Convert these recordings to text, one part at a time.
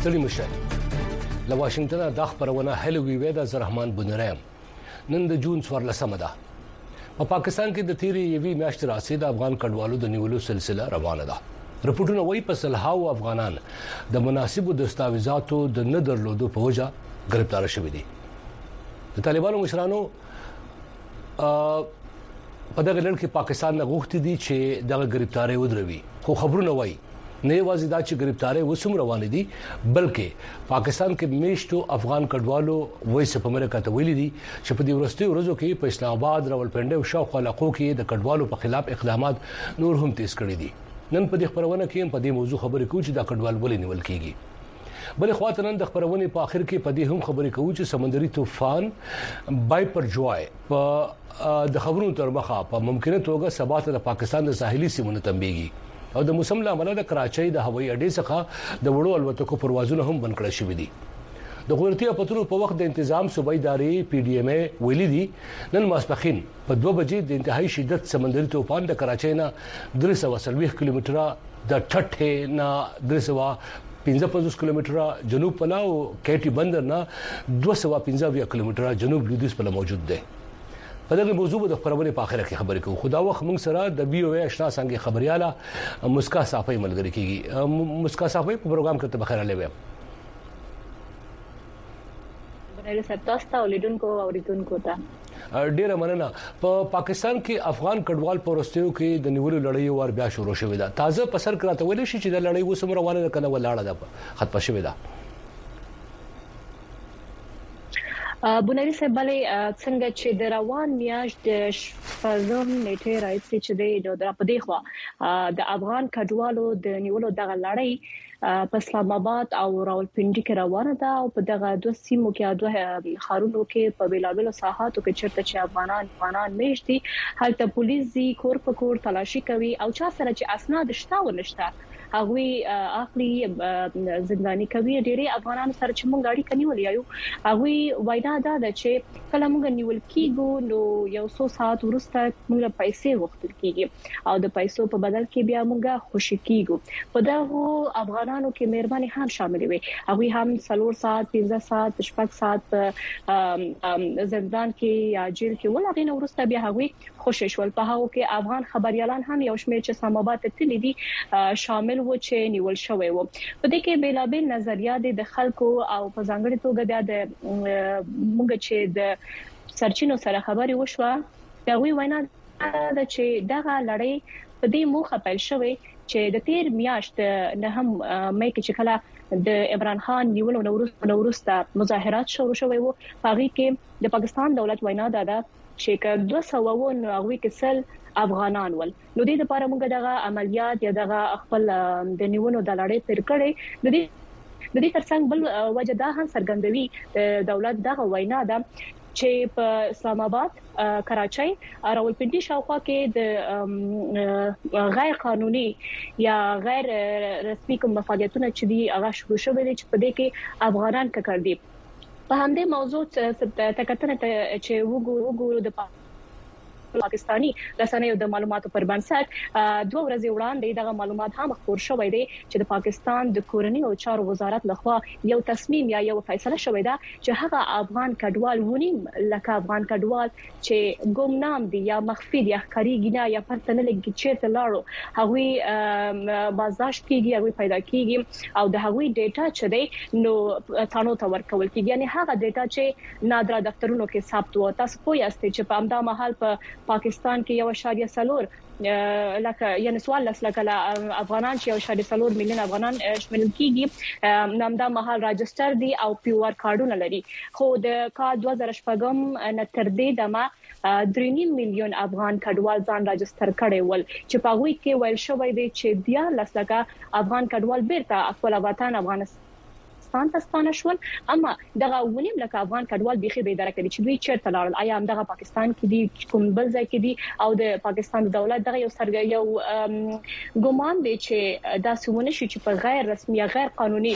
ستړي مشه له واشنگټن د خبرونه هلوی ودا زرحمان بنرام نن د جون 14 ده په پاکستان کې د تیری یوې میاشتې راځي د افغان کډوالو د نیولو سلسله روانه ده رپورټونه وايي په سلهاو افغانان د مناسبو دستاویزاتو د نه درلودو په وجه گرفتار شوي دي د طالبانو مشرانو په دغه لړ کې پاکستان نه غوښتي دي چې دغه گرفتاری ودروي خو خبرونه وايي نه یوازې دا چې گرفتاری وسوم روان دي بلکې پاکستان کې میشتو افغان کډوالو وایس په امریکا ته ویلي دي چې په دې ورستي ورځو کې په اسلام آباد راولپنډي او شاوخوا علاقو کې د کډوالو په خلاف اقدامات نور هم تیز کړي دي نن په دې خبرونه کې په دې موضوع خبرې کوو چې دا کډوال ولې نیول کیږي بل خواته نن د خبرونه په اخر کې په دې هم خبرې کوو چې سمندري طوفان بایپر جوای په د خبرونو تر مخه په ممکنه توګه سبا ته د پاکستان د ساحلي سیمونو تنبیږي او د موسم له امله د کراچۍ د هوایي اډې څخه د وړو الوتکو پروازونه هم بند کړل شوي دي د قدرتي اپتونو په وخت د تنظیم صوبایي ادارې پی ډی ایم ای ویلي دي نن ماسپخین په 2 بجې د انتهایی شدت سمندري طوفان د کراچۍ نه 340 کیلومتره د ټټه نه 355 کیلومتره جنوب پلاو کېټي بندر نه 215 کیلومتره جنوب لویدیځ په موجود دی په دغه موضوع د خبرونه په اخر کې خبرې کوو خدا وخت موږ سره د بي او ای آشنا څنګه خبرياله مسکا صافي ملګری کیږي مسکا صافي په پروګرام کې ته بخیر لوي بنایله ستاسو اولیدونکو اوریدونکو ته ډیره مننه په پاکستان کې افغان کډوال پروستیو کې د نیولو لړۍ ور بیا شروع شوې ده تازه پسر کراته ویل شي چې د لړۍ وسم روانه کنه ولاړه ده ختم شوې ده بنایله صاحب بلې څنګه چې د روان میاشت د شپږم نیټه راځي چې د پدې خوا د افغان کډوالو د نیولو دغه لړۍ په اسلام آباد او راولپنډي کې روانه ده او په دغه دوه سیمو کې دوه خارونو کې په بیلابلو ساحاتو کې چیرته چې افغانان میشتي هلته پولیس کور په کور تلاشي کوي او چا سره چې اسناد شته و نشته هغه اخلي زنداني کوي ډېری افغانانو سره چې مونږ اړیکه نیولې یو هغه وایدا ده چې کله مونږ نیول کیږو نو یو څو ساعت وروسته مونږ پیسې وختل کیږي او د پیسو په بدل کې بیا مونږ خوشی کیږو په دغه افغانانو کې مهرباني هم شامل وي هغه هم 3 ساعت 15 ساعت 6 ساعت زندان کې یا جیل کې ولغې نو وروسته بیا هغه خوشی شول په هغه کې افغان خبريالان هم یو شمېر چې اسلام آباد ته تللي دي شامل و چې نیول شوی و په دې کې بیلابل نظریات د خلکو او په ځانګړي توګه د موږ چې د سرچینو سره خبري وشوه دا وینا ده چې دغه لړۍ په دې موخه پیل شوې چې د تیر میاشت نه هم مې چې کله د عمران خان نیولو نوروسته مظاهرات شروع شوي وو هغه کې د پاکستان دولت وینا ده چې 200 هغوی کې سل افغانان ول نو دې لپاره موږ دغه عملیات یا دغه خپل د نیونو د لړۍ پر کړې د دې ترڅنګ بل وجه دا هم څرګندوي دولت دغه وینا ده چې په اسلام آباد کراچۍ راولپنډي شاوخوا کې د غیر قانوني یا غیر رسمي کوم فعالیتونه چې دی هغه شروع شوي دي چې په دې کې افغانان کړ دي په همدې موضوع تکتنه چې وګورو د پاکستاني رسنیو د معلوماتو پر بنسټ 2 ورځې وړاندې دغه معلومات هم خبر شوې دي چې د پاکستان د کورنۍ او چارو وزارت لخوا یو تصمیم یا یو فیصله شوې ده چې هغه افغان کډوال ونیم لکه افغان کډوال چې ګمنام دي یا مخفي دي ښکاریږي نه یا پرتنه لګي چیرته لاړو هغه بازداشت کیږي هغه پیدا کیږي او د هغه ډیټا چې دی نو ثانو ته ورکول کیږي یعنی هغه ډیټا چې نادره دفترونو کې ثبت و تاسو پوهیاست چې په امدا محل په پاکستان کې 1.4 لکه یعنی سوال لکه افغانان چې 1.4 میلیون افغانان شامل کیږي نامدا محل راجستر دي او پی او آر کارډونه لري خو د کال 2015 نه تر دې دمه 3 میلیون افغان کډوال ځان راجستر کړي ول چې په هغه کې ویل شوی دی چې 10 لکه افغان کډوال بیرته خپل وطن افغانستان ته ستانه شول اما دغه ونیم لکه افغان کډوال بيخي به اداره کړي چې دوی چیرته لاړل آیا هم دغه پاکستان کې دي کوم بل ځای کې دي او د پاکستان دولت دغه یو ګمان دی چې دا سمونه شي چې په غیر رسمي یا غیر قانوني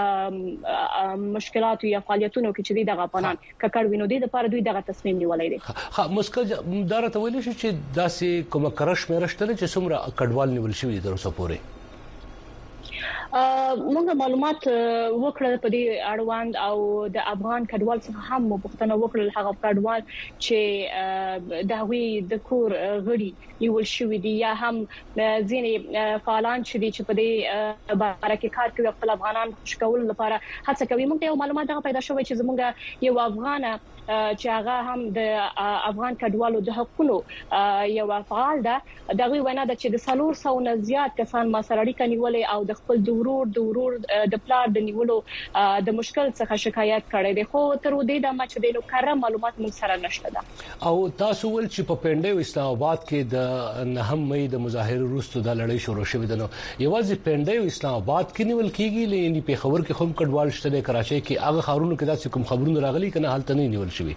مشکلات یا فعالیتونو کې چې دغه افغانان ککړ وینو دي د لپاره دوی دغه تصمیم نیولای دي ها مسکه دارته ویل شي چې داسې کوم کرش مې رښتله چې څومره کډوال نیول شوی درسه پوره موږ معلومات وکړل په دې اړوند او د افغان کډوال څخه هم پوښتنه وکړل هغه کډوال چې د هغوی د کور غړي نیول شوی دي یا هم ځینې فعالان چې په دې باره کې کار کوي خپل افغانان خوشکول لپاره هڅه کوي. موږ ته معلومات دا پیدا شوی چې زموږ یو افغان چې هغه هم د افغان کډوالو د حقوقو یو فعال ده دغه وینا ده چې د 300 نه زیات کسان ما سره اړیکه نیولې او د خپل د ورور د پلار د نیولو د مشکل څخه شکایت کړي دي خو تر دې د مچ د کره معلومات موږ سره نشته ده. او تاسو ول چې په پنده اسلام آباد کې د نهم مې د مظاهره وروسته د لړۍ شروع شوې ده نو یوازې پنده اسلام آباد کې نیول کیږي لې په خبر کې هم کډوال شته د کراچۍ کې هغه خارونو کې داسې کوم خبرونه راغلي کنه حالت نه نیول شوی.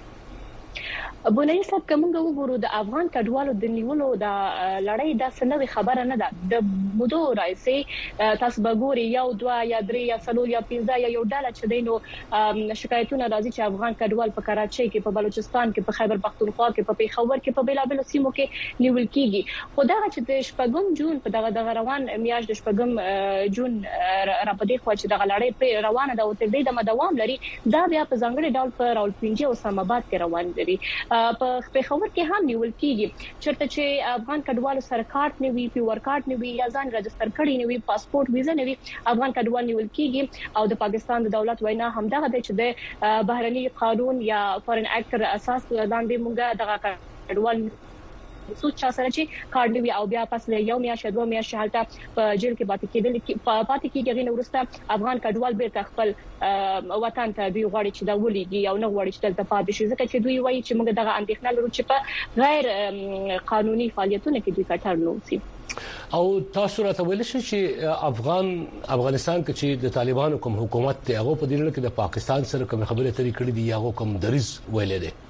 بونیر صاحب کومه وګورو د افغان کډوالو د نیولو د لړۍ د سنوي خبره نه ده د مودو راځي تاسو وګورئ یو دوا یا درې یا څلور یا 15 یا یو ډاله چې دینو شکایتونه راځي چې افغان کډوال په کراچۍ کې په بلوچستان کې په خیبر پختونخوا کې په پیښور کې په بیلابل سیمو کې نیول کیږي. خو دا چې د شپږم جون په دغه روان میاشت د شپږم جون را پدې خو چې دغه لړۍ په روانه ده او تر دې د دوام لري دا بیا په ځانګړي ډول په راولپنجي او اسلام آباد کې روان دي. په پیښور کې هم نیول کیږي چرته چې افغان کډوالو سره کارت نه وي پیور کارت نه وي یا ځان رجستر کړي نه وي پاسپورت ویزا نه وي افغان کډوال نیول کیږي او د پاکستان د دولت وینا هم دا ده چې د بهرني قانون یا فورن اکټ پر اساس لاندې موږ دغه کډوال سوچ سره چې کارت وی او بیا پس له یو میاشت دوه میاشت حالت په جیل کې پاتې کېږي نو ورسته افغان کډوال بیرته خپل وطن ته دوی غواړي چې دا ولېږي او نه غواړي چې دلته پاتې شي ځکه چې دوی وایي چې موږ دغه اندېښنه لرو چې په غیر قانوني فعالیتونو کې دوی کټر نوسي. او تاسو راته ویل شئ چې افغانستان کې چې د طالبانو کوم حکومت ته هغه په دې لړ کې د پاکستان سره کوم خبرې ترې کړې دي هغه کوم دریز ویلې دي.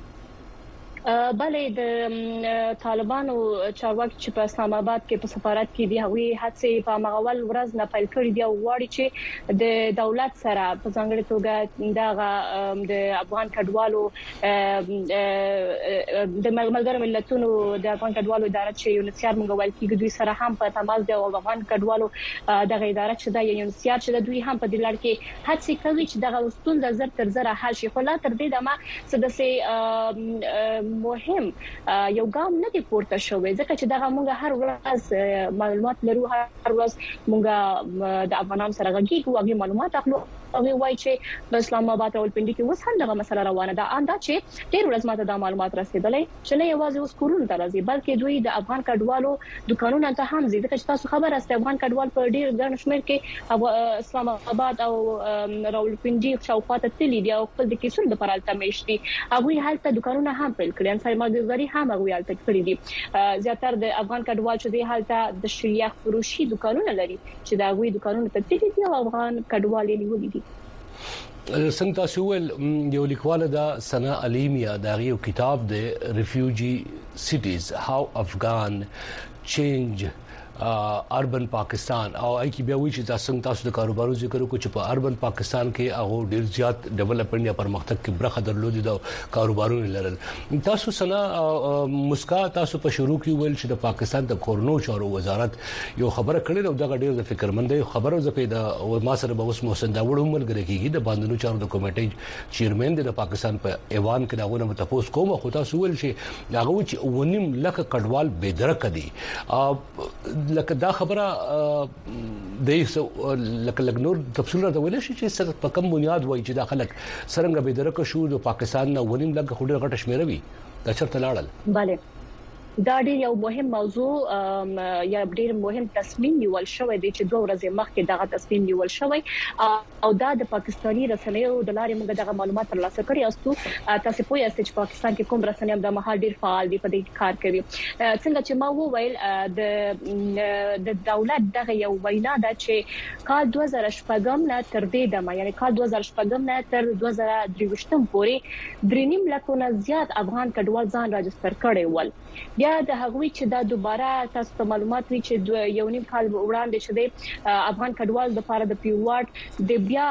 بلې د طالبانو چارواکي چې په اسلام آباد کې په سفارت کې دی هغه هڅه په مغول ورځ نه پیل کړې دی او غواړي چې د دولت سره په ځانګړي توګه د افغان کډوالو د ملګرو ملتونو د افغان کډوالو اداره چې یونسیار موږ ویل کېږي دوی سره هم په تماس دی او افغان کډوالو د اداره چې د یونسیار چې دوی هم په دې لړ کې هڅه کوي چې دغه ستونزه زر تر زر حل شي خو لا تر دې دمه سدسه مهم یو ګام نه دی پورته شوی ځکه چې دغه موږ هر ورځ معلومات لرو هر ورځ موږ د افغانانو سره غږیږو او معلومات اخلو او وایي چې په اسلام آباد او پنډي کې اوس هم دغه مسله روانه ده انده چې ډیر ورځ ماته د معلومات رسیدلې چې نه یوازې اوس کورونه ته راځي بلکې دوی د افغان کډوالو دکانونو ته هم ځي ځکه چې تاسو خبر است افغان کډوال په ډیر ګڼ شمېر کې اسلام آباد او راولپنډي شاوخوا ته تللي دي او خپل د کیسو د پرالته میشتي هغه حالت دکانونه هم پیل کړي ان سایماګری هم هغه حالت کړی دي زیاتره د افغان کډوال چې د حالت د شریعه فروشي دکانونه لري چې دا غوي دکانونه ته تللي دي او افغان کډوال نیولي دي. څنګه تاسو ول یو لیکواله دا سنا علیمیا دا یو کتاب د ریفیوجی سټیز هاو افغان چینج اربن پاکستان او ای کی بیا وی چې تاسو د کاروبارو ذکر وکړو چې په اربن پاکستان کې هغه ډیر زیات ډیولپمنٹ یا پرمختګ کې برخه درلودي د کاروبارونو لرل. تاسو سنا مسکا تاسو په شروع کې ویل چې د پاکستان د کورنو چارو وزارت یو خبره کړې ده دا ډیر د فکرمندۍ خبره زپې د ما سره به اوس محسن داوود عمر غره کېږي د باندونو چارو د کمیټې چیرمن د پاکستان په ایوان کې داونه متفوس کوم خو تاسو ویل چې هغه چې ونیم لکه کډوال بيدرک دي لکه دا خبره د لکه نور تفصیل راته ویل شي چې سره په کوم بنیاد وایي چې دا خلک سرنګ به درک شو د پاکستان نه ونیم لکه خډه غټ شمیروي دا چرته لاړل. bale دا ډیر یو مهم موضوع یا ډیر مهم تصمیم نیول شوی دی چې 2 ورځې مخکې دغه تصمیم نیول شوی او دا د پاکستاني رسنیو د لارې موږ دغه معلومات ترلاسه کړي او تاسو پوهیږئ چې پاکستان کې کوم رسنیو د مهال ډیر فعال دي په دې کار کوي څنګه چې ما وویل د دولت دغه یو وینا ده چې کال 2014 نه تر دې دمه یعنی کال 2014 نه تر 2023 پورې 3.5 لک زیات افغان کډوال ځان راجستر کړي ول بیا د هغوی چې دا دوباره تاسو ته معلومات وی چې یو نیم کال وړاندې شوه افغان کډوال د لپاره د پیوارډ د بیا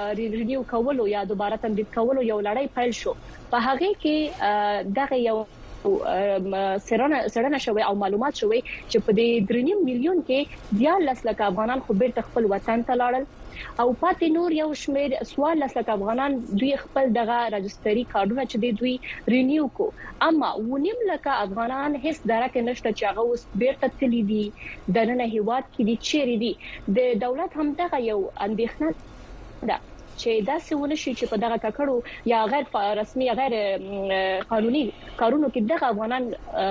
رینیو کولو یا دوباره تمدید کولو یو لړۍ پیل شو په هغه کې دغه یو سرانه شوی او معلومات شوی چې په دې 3 میلیون کې 14 لک افغانان خو بیرته خپل وطن ته لاړل او پاتې نور یو شمېر 14 لک افغانان دوی خپل دغه رجستري کارډونه چې دوی رینیو کو اما ونیم لک افغانان هیڅ درک نشته چې هغه اوس بیرته تللی دي د نن هیواد کې دي چیرې دي د دولت هم دغه یو اندېښنه ده چې دا څونه شي چې په دغه ککړو یا غیر رسمي غیر قانوني کارونو کې دغه افغانان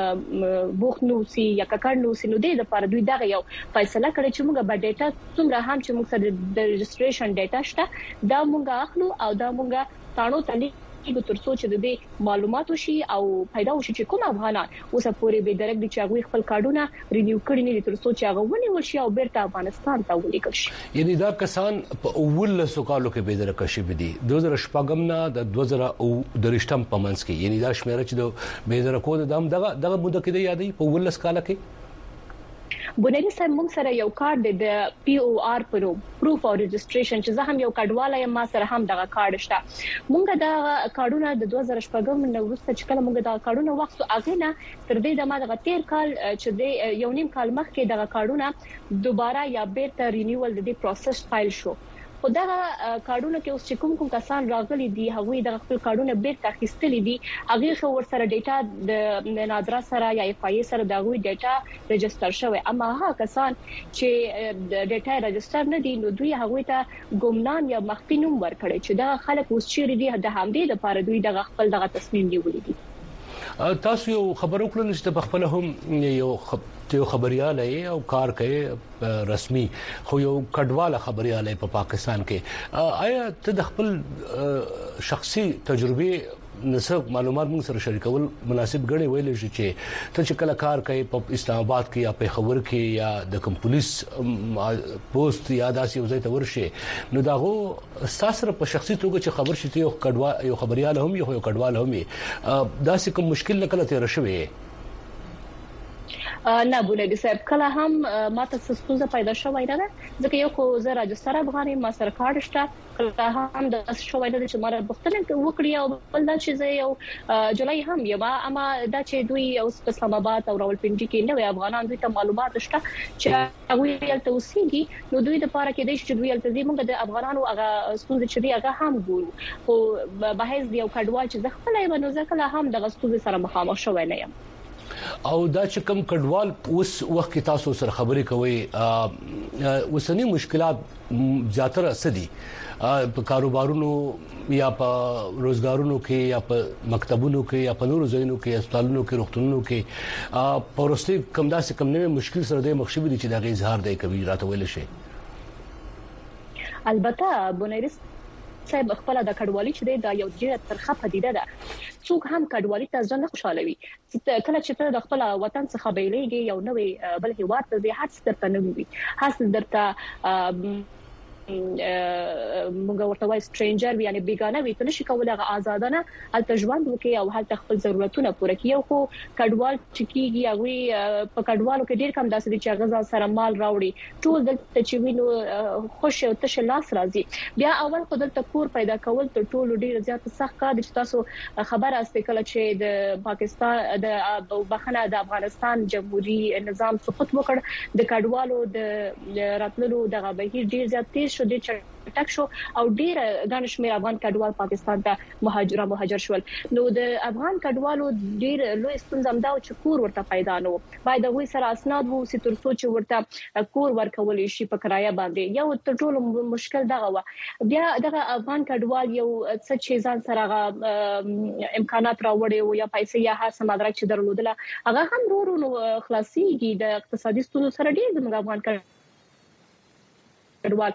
بوخت نو سي یا ککړ نو سي نو د لپاره دوی دغه یو فیصله کړې چې موږ به ډیټا څومره هم چې موږ سره د رجستریشن ډیټا شته دا موږ اخلو او دا موږ تانو تللی د ترڅو چې د معلومات وشي او پیدا وشي چې کوم افغانان اوس پورې به درک دي چې هغه خپل کارډونه رینیو کړي نه دي ترڅو چې هغه ونیول شي او بیرته افغانستان ته ولیکل شي یعنی دا کسان په اول سوکالو کې به درک شي بدي 2014 نه د 2023 په منځ کې یعنی دا شمیره چې د به درکو د دغه مده کې یادې په اول سکاله کې بونیری صاحب موږ سره یو کارت د پی او آر پرو پروف او رجستریشن چې زه هم یو کډواله یم ما سره هم دغه کارت شته موږ دا کارونه د 2014 نو وروسته چې کله موږ دا کارونه وخت اغه نه تر دې د ما دغه 13 کال چې د یو نیم کال مخکې دغه کارونه دوباره یا بیرته رینیول د دې پروسس فایل شو خو دا کارډونه کې اوس چې کوم کسان راغلي دي هغه د خپل کارډونه بیرته اخیستلې دي هغه خو ورسره ډیټا د نادرا سره یا اف ای سره دا غوي ډیټا ريجستره شوی اما هغه کسان چې ډیټا ريجستره نه دي نو دوی هغه ته ګمنام یا مخفي نوم ورکړي چې دا خلک اوس چیرې دي د همدې لپاره دوی د خپل دغه تصمیم نیولې دي تاسو یو خبرو کړل چې په خپل هم یو خبرياله او کار کوي رسمي خو یو کډواله خبرياله په پاکستان کې آیا ته د خپل شخصي تجربه نسب معلومات موږ سره شریکول مناسب غړي ویل شي چې ته چې کله کار کوي په اسلام آباد کې یا په خبر کې یا د کوم پولیس پوسټ یا داسې وځي ته ورشي نو داغه ساسره په شخصي توګه چې خبر شي یو خبرياله هم یو کډواله هم داسې کوم مشکل نه کله تیر شوی نه بولې صاحب کله هم ماته څه پیدا شوی نه ځکه یو خو زه راجستر افغاني ما سره کارت شته کله هم د شوی نه چې ماره بختنه وکړی او بل دا چې زه یو جولای هم یم اما دا چې دوی اوس په اسلام آباد او راولپنډي کې نوې افغانان دوی ته معلومات شته چې هغه یې توسيږي نو دوی د پاره کې د چې دوی التزام موږ د افغانانو هغه ستونزې چې هغه هم ګورو خو بحث دی او کډوال چې ځخله یې نو ځکه هم د غستوزې سره مخامخ شوی نه یم او دا چې کوم کډوال اوس وخت کې تاسو سره خبرې کوي وسنی مشکلات زیاتره سدي په کاروبارونو یا په روزګارونو کې یا په مکتبونو کې یا په نورو ځایونو کې هسپتالونو کې روغتونونو کې پرسته کم داسې کم نه مشکل سره د مخشبي دي چې دا غي اظهار دی کوي راته ویل شي البته بونیرس صاحب خپل د کډوالي چې دا یو ډیره ترخه پدیده ده څوک هم کډوالي ته ځان نه خوشاله وي کله چې ته د خپل وطن څخه بیلېږي یو نوې بل هیواد ته د هڅه درته نه وي حاصل درته موږ ورته وای سټرینجر یعنی بیگانه وي ته نشي کولای غو آزادانه الته ژوند وکي او هلته خپل ضرورتونه پوره کړي خو کډوال چې کیږي هغه په کډوالو کې ډیر کم داسې دي چې غزا سره مال راوړي ټول دلته چې وینو خوش او تشه لاس راځي بیا اول خو دلته کور پیدا کول تر ټولو ډیر زیات سخت کار دي چې تاسو خبر استه کله چې د پاکستان د بخنه د افغانستان جمهوریت نظام سقوط وکړ د کډوالو د راتللو دغه بهیر ډیر زیات تیز شو د چټک شو او ډیر غن شمیر افغان کډوال پاکستان ته مهاجر شول نو د افغان کډوالو ډیر لوی ستونزه هم دا چې کور ورته پیدا نه باید هغه سره اسناد وو چې تر څو چې ورته کور ورکول شي په کرایه باندې یو تر ټولو مشکل دغه و بیا دغه افغان کډوال یو څه چې ځان سره امکانات راوړي او یا پیسې یا هر څه مدرک چې درلودله هغه هم ورو خلاصيږي د اقتصادي ستونزو سره ډیر د افغان کډوال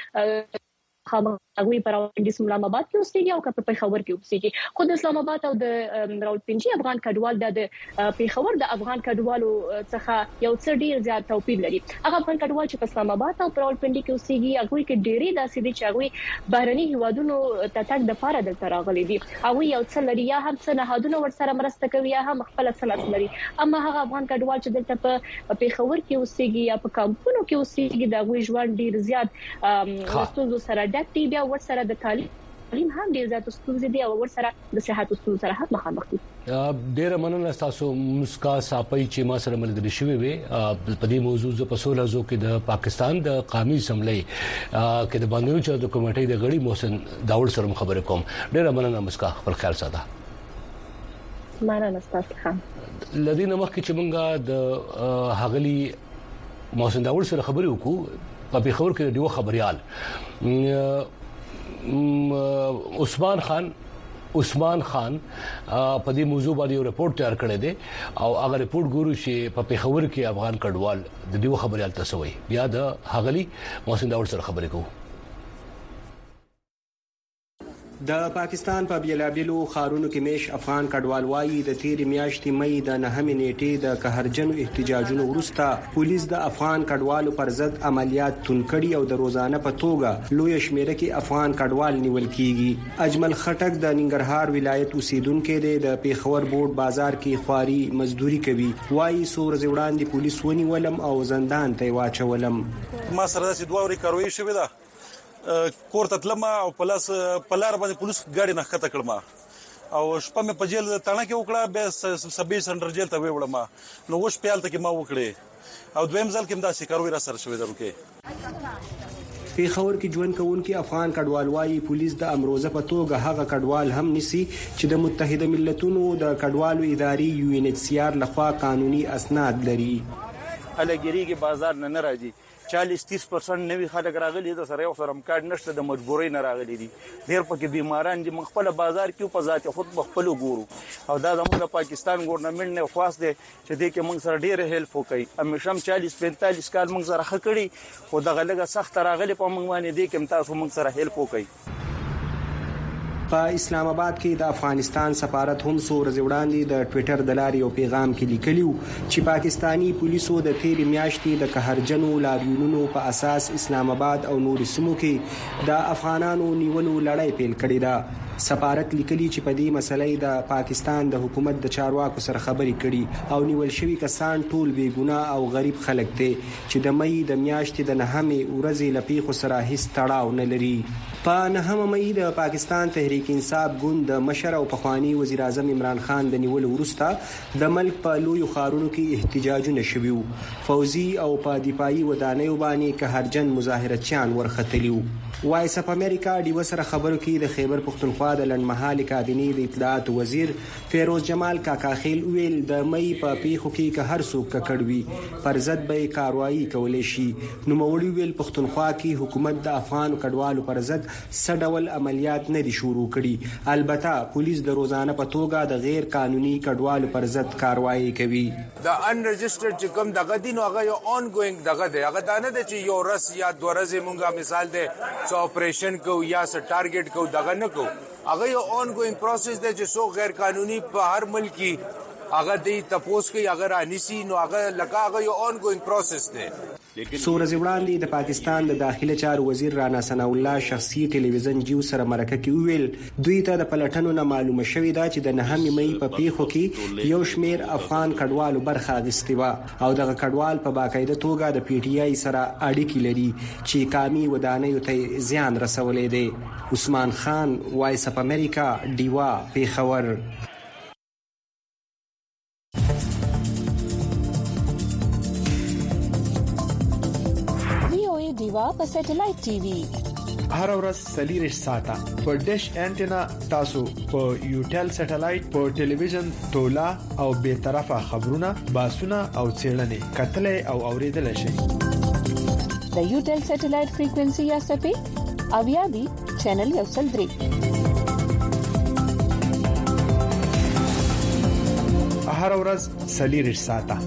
هغه پر راولپنډي اسلام آباد کې اوسېږي او په پیښور کې اوسېږي خو د اسلام آباد او د راولپنډي افغان کډوال د پیښور د افغان کډوالو څخه یو څه ډیر زیات توپیر لري هغه افغان کډوال چې په اسلام آباد او راولپنډي کې اوسېږي هغه کې ډېری داسې دي چې هغه بهرني هیوادونو ته تک د فار د تراغلي دي هغه یو څه لري یا هم څه نهادونه ورسره مرسته کوي یا هم خپل صنعت لري اما هغه افغان کډوال چې دلته په پیښور کې اوسېږي یا په کمپونو کې اوسېږي د غوي ژوند ډیر زیات ستونزو سره ډک دی بیا ورسره د تعلیم تعلیم هم ډیر زیات ستونزې دي او ورسره د صحت ستونزو سره هم مخامخ دي. ډیر مننه تاسو مسکا صاحب چې ما سره ملګری شوی وي په دې موضوع ز په سولو زو کې د پاکستان د قومي اسمبلی کې د باندې چې د کمیټې د غړي محسن داوود سره خبرې کوم. ډیر مننه مسکا، خپل خیال ساته. مننه تاسو هم. لدينا مخکې چې موږ د هغلی محسن داوود سره خبرې وکړو په خبر کې دیو خبريال عثمان خان په دې موضوع باندې یو رپورت تیار کړی دی او هغه رپورت ګورو چې په پیښور کې افغان کډوال د دیو خبريال تاسو وي. بیا د هغلی محسن داوود سره خبرې کوو. د پاکستان په بیلابیلو خارونو کې میش افغان کډوال وایي د تیر میاشتې مې د 9 نیټې د قهرجنو احتجاجونو وروسته پولیس د افغان کډوالو پر ضد عملیات تونکړي او د روزانه په توګه لوی شمیره کې افغان کډوال نیول کیږي. اجمل خټک د ننګرهار ولایت اوسیدونکو دی د پیښور بورډ بازار کې خواري مزدوري کوي. وایي سور زوړاندې پولیس ونیولم او زندان ته واچولم. ما سره د دوه ورې کاروي شوې ده کوړه تلما او پلاس پلار باندې پولیس ګاډي نه خطه کړم او شپه مې په جیل تانه کې وکړه به سبي سنټر جیل ته وړم نو وښ پیال ته کې ما وکړې او دویم ځل کې دا سکاروي را سره شوې درکې. پیښور کې ژوند کوونکي افغان کډوال وایي پولیس د امروزه په توګه هغه کډوال هم نسی چې د متحده ملتونو د کډوالو اداري UNHCR لخوا قانوني اسناد لري. الګریږي بازار نه راځي 40-30% نوی خلک راغلي د سره یو سره کارت نشته د مجبورۍ نه راغلي دي. ډېر پکې بیماران دي. خپل بازار کې په ذات خود خپل ګورو او دا زموږ د پاکستان ګورنمنت نه خواست دي چې دې کې موږ سره ډېر هیلپ وکړي. همیشم 40-45 کال موږ سره خکړي خو دغه لګه سخت راغلي په موږ باندې دي کې تاسو موږ سره هیلپ وکړي. په اسلام آباد کې د افغانستان سفارت هم څو ورځې وړاندې د ټوئیټر د لارې یو پیغام کې لیکلیو چې پاکستانی پولیسو د تیر میاشتې د قهرجنو لاریونونو په اساس اسلام آباد او نور سیمو کې د افغانانو نیولو لړۍ پیل کړې ده. سفارت لیکلي چې په دې مسلې د پاکستان د حکومت د چارواکو سره خبرې کړي او نیول شوی کسان ټول بے ګناه او غریب خلک دي چې د مې د میاشتې د 9 ورځې لپیخو سره هیڅ تړاو نه لري. په 9 مې د پاکستان تحریک انصاف ګوند د مشر او پخوانی وزیر اعظم عمران خان د نیول وروسته د ملک په لوی خارونو کې احتجاجونه شویو. فوزي او په دفاعي ودانیو باندې قهرجن مظاهرچیان ورختلیو. وایس اپ امریکا ډیو سره خبرو کې د خیبر پختونخوا د لنډمهالي کابینې د اطلاعات وزیر فیروز جمال کاکاخیل ویل د مې په پیښو کې که هر څوک ککړوي پر ضد به کاروایی کولای شي. نو موري ویل پختونخوا کې حکومت د افغان کډوالو پر ضد سډول عملیات نه دي شروع کړي. البته پولیس د روزانه په توګه د غیر قانوني کډوالو پر ضد کاروایی کوي. د ان رجسټرډ چې کوم دغه دین هغه یو اون ګوینګ دغه دی. هغه دا نه دی چې یو رس یا دوه ورځې مونږه مثال دی څو اپریشن کو یا څه ټارګټ کو دغه نه کو. هغه یو اون ګوینګ پروسس دی چې څو غیر قانوني په هر ملک هغه دی تپوس کوي هغه رانیسی نو هغه لکه هغه یو اون ګوینګ پروسس دی. سور زوړاندې د پاکستان د داخله چارو وزیر رانا ثنا الله شخصي ټلویزیون جیو سره مرکه کې ویل دوی ته د پلټنو نه معلومه شوې ده چې د 9 مې په پیښو کې یو شمیر افغان کډوالو برخه اخیستې و او دغه کډوال په باقاعده توګه د پی ټی آی سره اړیکې لري چې قومي ودانیو ته زیان رسولې دي. عثمان خان، وایس اپ امریکا، ډیوا، پیښور. دیوا په سټلایټ ټي وي هر ورځ سلیریش ساته په ډیش انټینا تاسو په یوټل سټلایټ په ټلویزیون تولا او به طرفه خبرونه باسونه او چیرلنې کتلې او اوریدل شي. د یوټل سټلایټ فریکوئنسي یا سپې اویا دی چینل یو سل درې هر ورځ سلیریش ساته.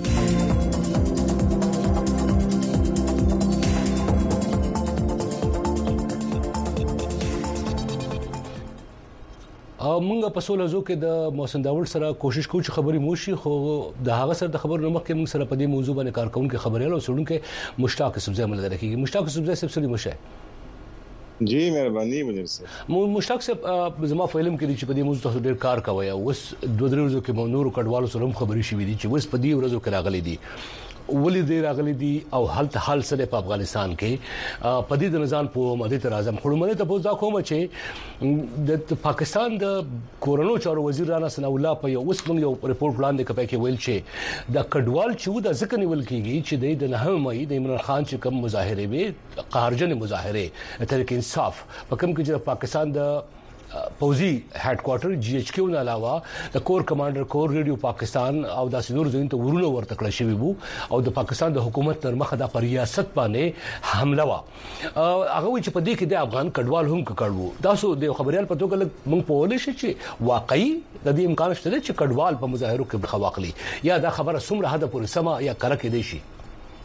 مونږ په سولو زو کې د محسن داوود سره کوشش کوو چې خبري موشي خو د هغه سره د خبرو مخ کې موږ سره په دې موضوع باندې کار کوونکو خبريال او سړونکو مشتاق سبزی عمل درکې. مشتاق سبزی سبسلی مشه جی مهرباني منیر صاحب. مشتاق صاحب زما فلم کې چې په دې موضوع تاسو ډېر کار کوي او اوس 2 ورځې کې نور کډوالو سره خبري شوې دي چې اوس په دې ورځو کې راغلي دي ولې دی راغلي دي او حال سره په افغانستان کې پدې د نظام په مدد اعظم خړمنه ته پوزا کوم چې د پاکستان د کورونو چارو وزیر رانا ثناء الله په یو وسمن یو ریپورت وړاندې کړی کې ویل چې د کډوال چې د ځکه نیول کیږي چې د 9 مې د عمران خان چې کوم مظاهره به قهرجن مظاهره تحریک انصاف په کوم کې چې پاکستان د پوزي هډ کوارټر جی ایچ کیو نه علاوه د کور کمانډر کور ریډیو پاکستان او د سنور زین ته ورونه ورته کړی شوی وو او د پاکستان د حکومت تر مخه د ریاست باندې حمله وا هغه چې په دې کې د افغان کډوال هم کړو تاسو د خبريال په توګه موږ په ولې شي چې واقعي د دې امکان شته چې کډوال په مظاهرو کې برخه واخلي یا دا خبره څومره حد پورې سما یا کړه کې دي شي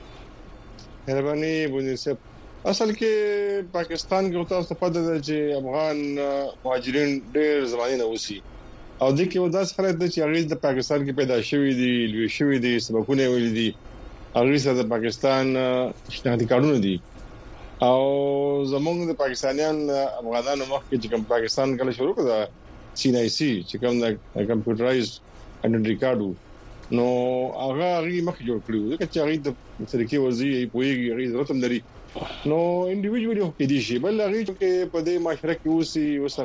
مهرباني بونیسه اصل کې پاکستان کې تاسو ته پته ده چې افغان مهاجرین ډېر زمانه نه وسی او د کې وداس خلک د چې هغه د پاکستان کې پیدا شوی دي لوي شوی دي سبقونه ویل دي هغه سره د پاکستان شناختی کارونه دي او زمونږ د پاکستانیان افغانانو مخ کې چې کوم پاکستان کله شروع کړه سی ان سی چې کوم د کمپیوټرایز انډنټی کارډو نو هغه مخ جوړ کړو چې هغه د طریقې ورزي پويږي هغه ضرورت هم لري نو انډیویډوالي کې دي شي بل هغه چې په دې معاشره کې اوسي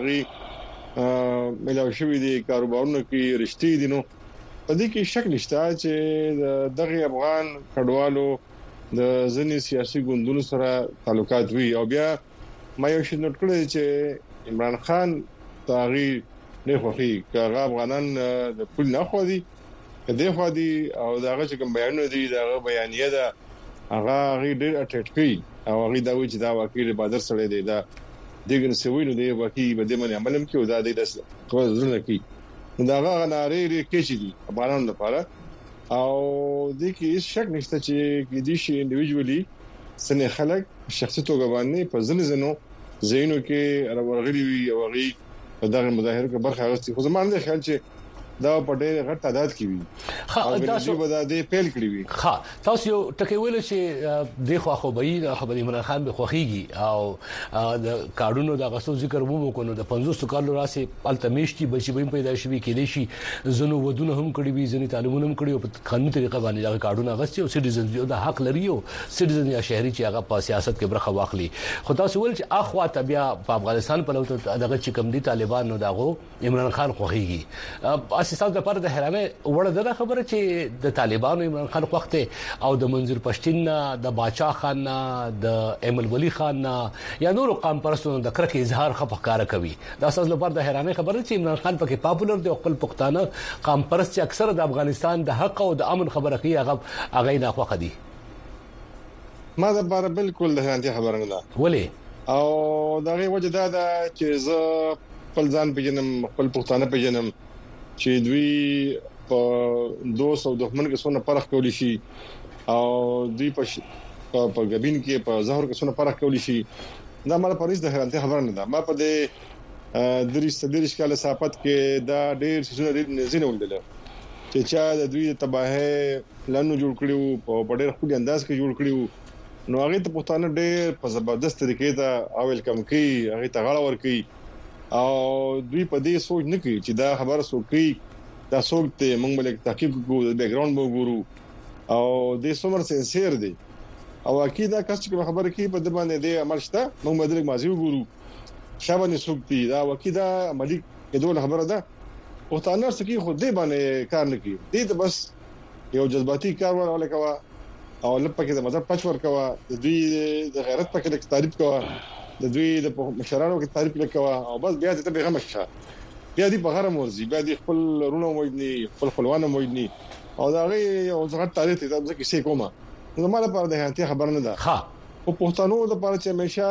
وسغي ملاوي شوی دي کاروبارونو کې رښتې دي نو په دې کې شک نشته چې دغه افغان کډوالو د ځینې سیاسي ګوندونو سره تعلقات وي او بیا ما یو شی نوٹ کړی چې عمران خان تغییر نه خوخي کاغه افغانان د پول نه خو دي کله خو دي او داغه چې کوم بیانونه دي داغه بیانیه ده هغه ډېر اټیټ کوي او هغه دا وایي چې دا واقعي د بادر سره دی دا دغه سوینو دی واقعي به د منی عملم کې ودا دی د کوم ځل کې دا هغه نارې کې چې دي افغانانو لپاره او د کې شک نشته چې د شي انډیویډوالي سن خلک شخصي توګه باندې په ځنځنو زینو کې راورغلي وي او هغه دغه مظاهره کې برخه اخلي خو زموږ د خیال چې دا په ډېر غټ تعداد کې وي خا تاسو به دا دې پیل کړی وي خا تاسو یو ټکی ویل چې د خو خبري خبري عمران خان به خوخيږي او د کارونو د غسو ذکر وو کو نو د 500 کالو راسي التمیشتي بچي به پیدا شوي کې دي شي زنو ودونه هم کړی وي ځنی تعلیمونه هم کړی او په قانوني طریقه باندې دا کارونه غسي او سټیزن د حق لري او سټیزن یا شهري چې هغه په سیاست کې برخه واخلي خو تاسو ول چې اخوا تبیا په افغانستان په لور دغه چې کم دي طالبان نو داغو عمران خان خوخيږي اساسات د پر د حیرانه وړه د خبره چې د طالبانو عمران خان وخته او د منظور پښتين د باچا خان د ایمل ولی خان یا نور قوم پرستو د کرک اظهار خپکار کوي دا اساس لپاره د حیرانه خبره چې عمران خان پکې پاپولر دی خپل پښتانه قوم پرست چې اکثر د افغانستان د حق او د امن خبره کوي هغه نه خوخه دي ما دا بار بالکل د هانتي خبره نه ولی او دغه وجه دا چې زه خپل ځان پیژنم خپل پښتانه پیژنم چې دوی په دوست او دښمن کې څونه فرق کولی شي او دوی په غبین کې په ظاهر کې څونه فرق کولی شي دا مال پریز د حیرانتي خبره نه ده ما په دې درې کال صحافت کې دا ډېر څه نه زینه ولدل چې چا د دوی تباہه لانو جوړ کړیو په ډېر خوري انداز کې جوړ کړیو نو هغه ته پښتانه ډېر په زبردست طریقې ته او ویلکم کوي هغه ته غاړه ور کوي او دوی په دې سوچ نه کوي چې دا خبره سوکي دا څوک ته موږ بل تحقیق کوو د بیک ګراوند وګورو او د سمر سنسیر دی او اکیدا کس چې خبره کوي په د باندې د عمل شته موږ مدرک مازی وګورو شابه سوک دی دا وکیدا عملی کډول خبره ده او تاسو سکی خو دې باندې کار نه کوي دې ته بس یو جذباتي کار ولا کوا او لپاره د مذهب پچ ور کوا د دوی د غیرت په کې تعریف کوا د دوی د مشرانو کې تعریف وکوا او بس بیا ته به غمشه بیا دې په غره مرزي بیا دې خپل رونو موجني خپل خپلوانو موجني او دا غي او ځغت تاریخ ته ځکه څه کومه نو مالا پر د هانتي خبر نه ده ها او پښتنو د پر چې همیشه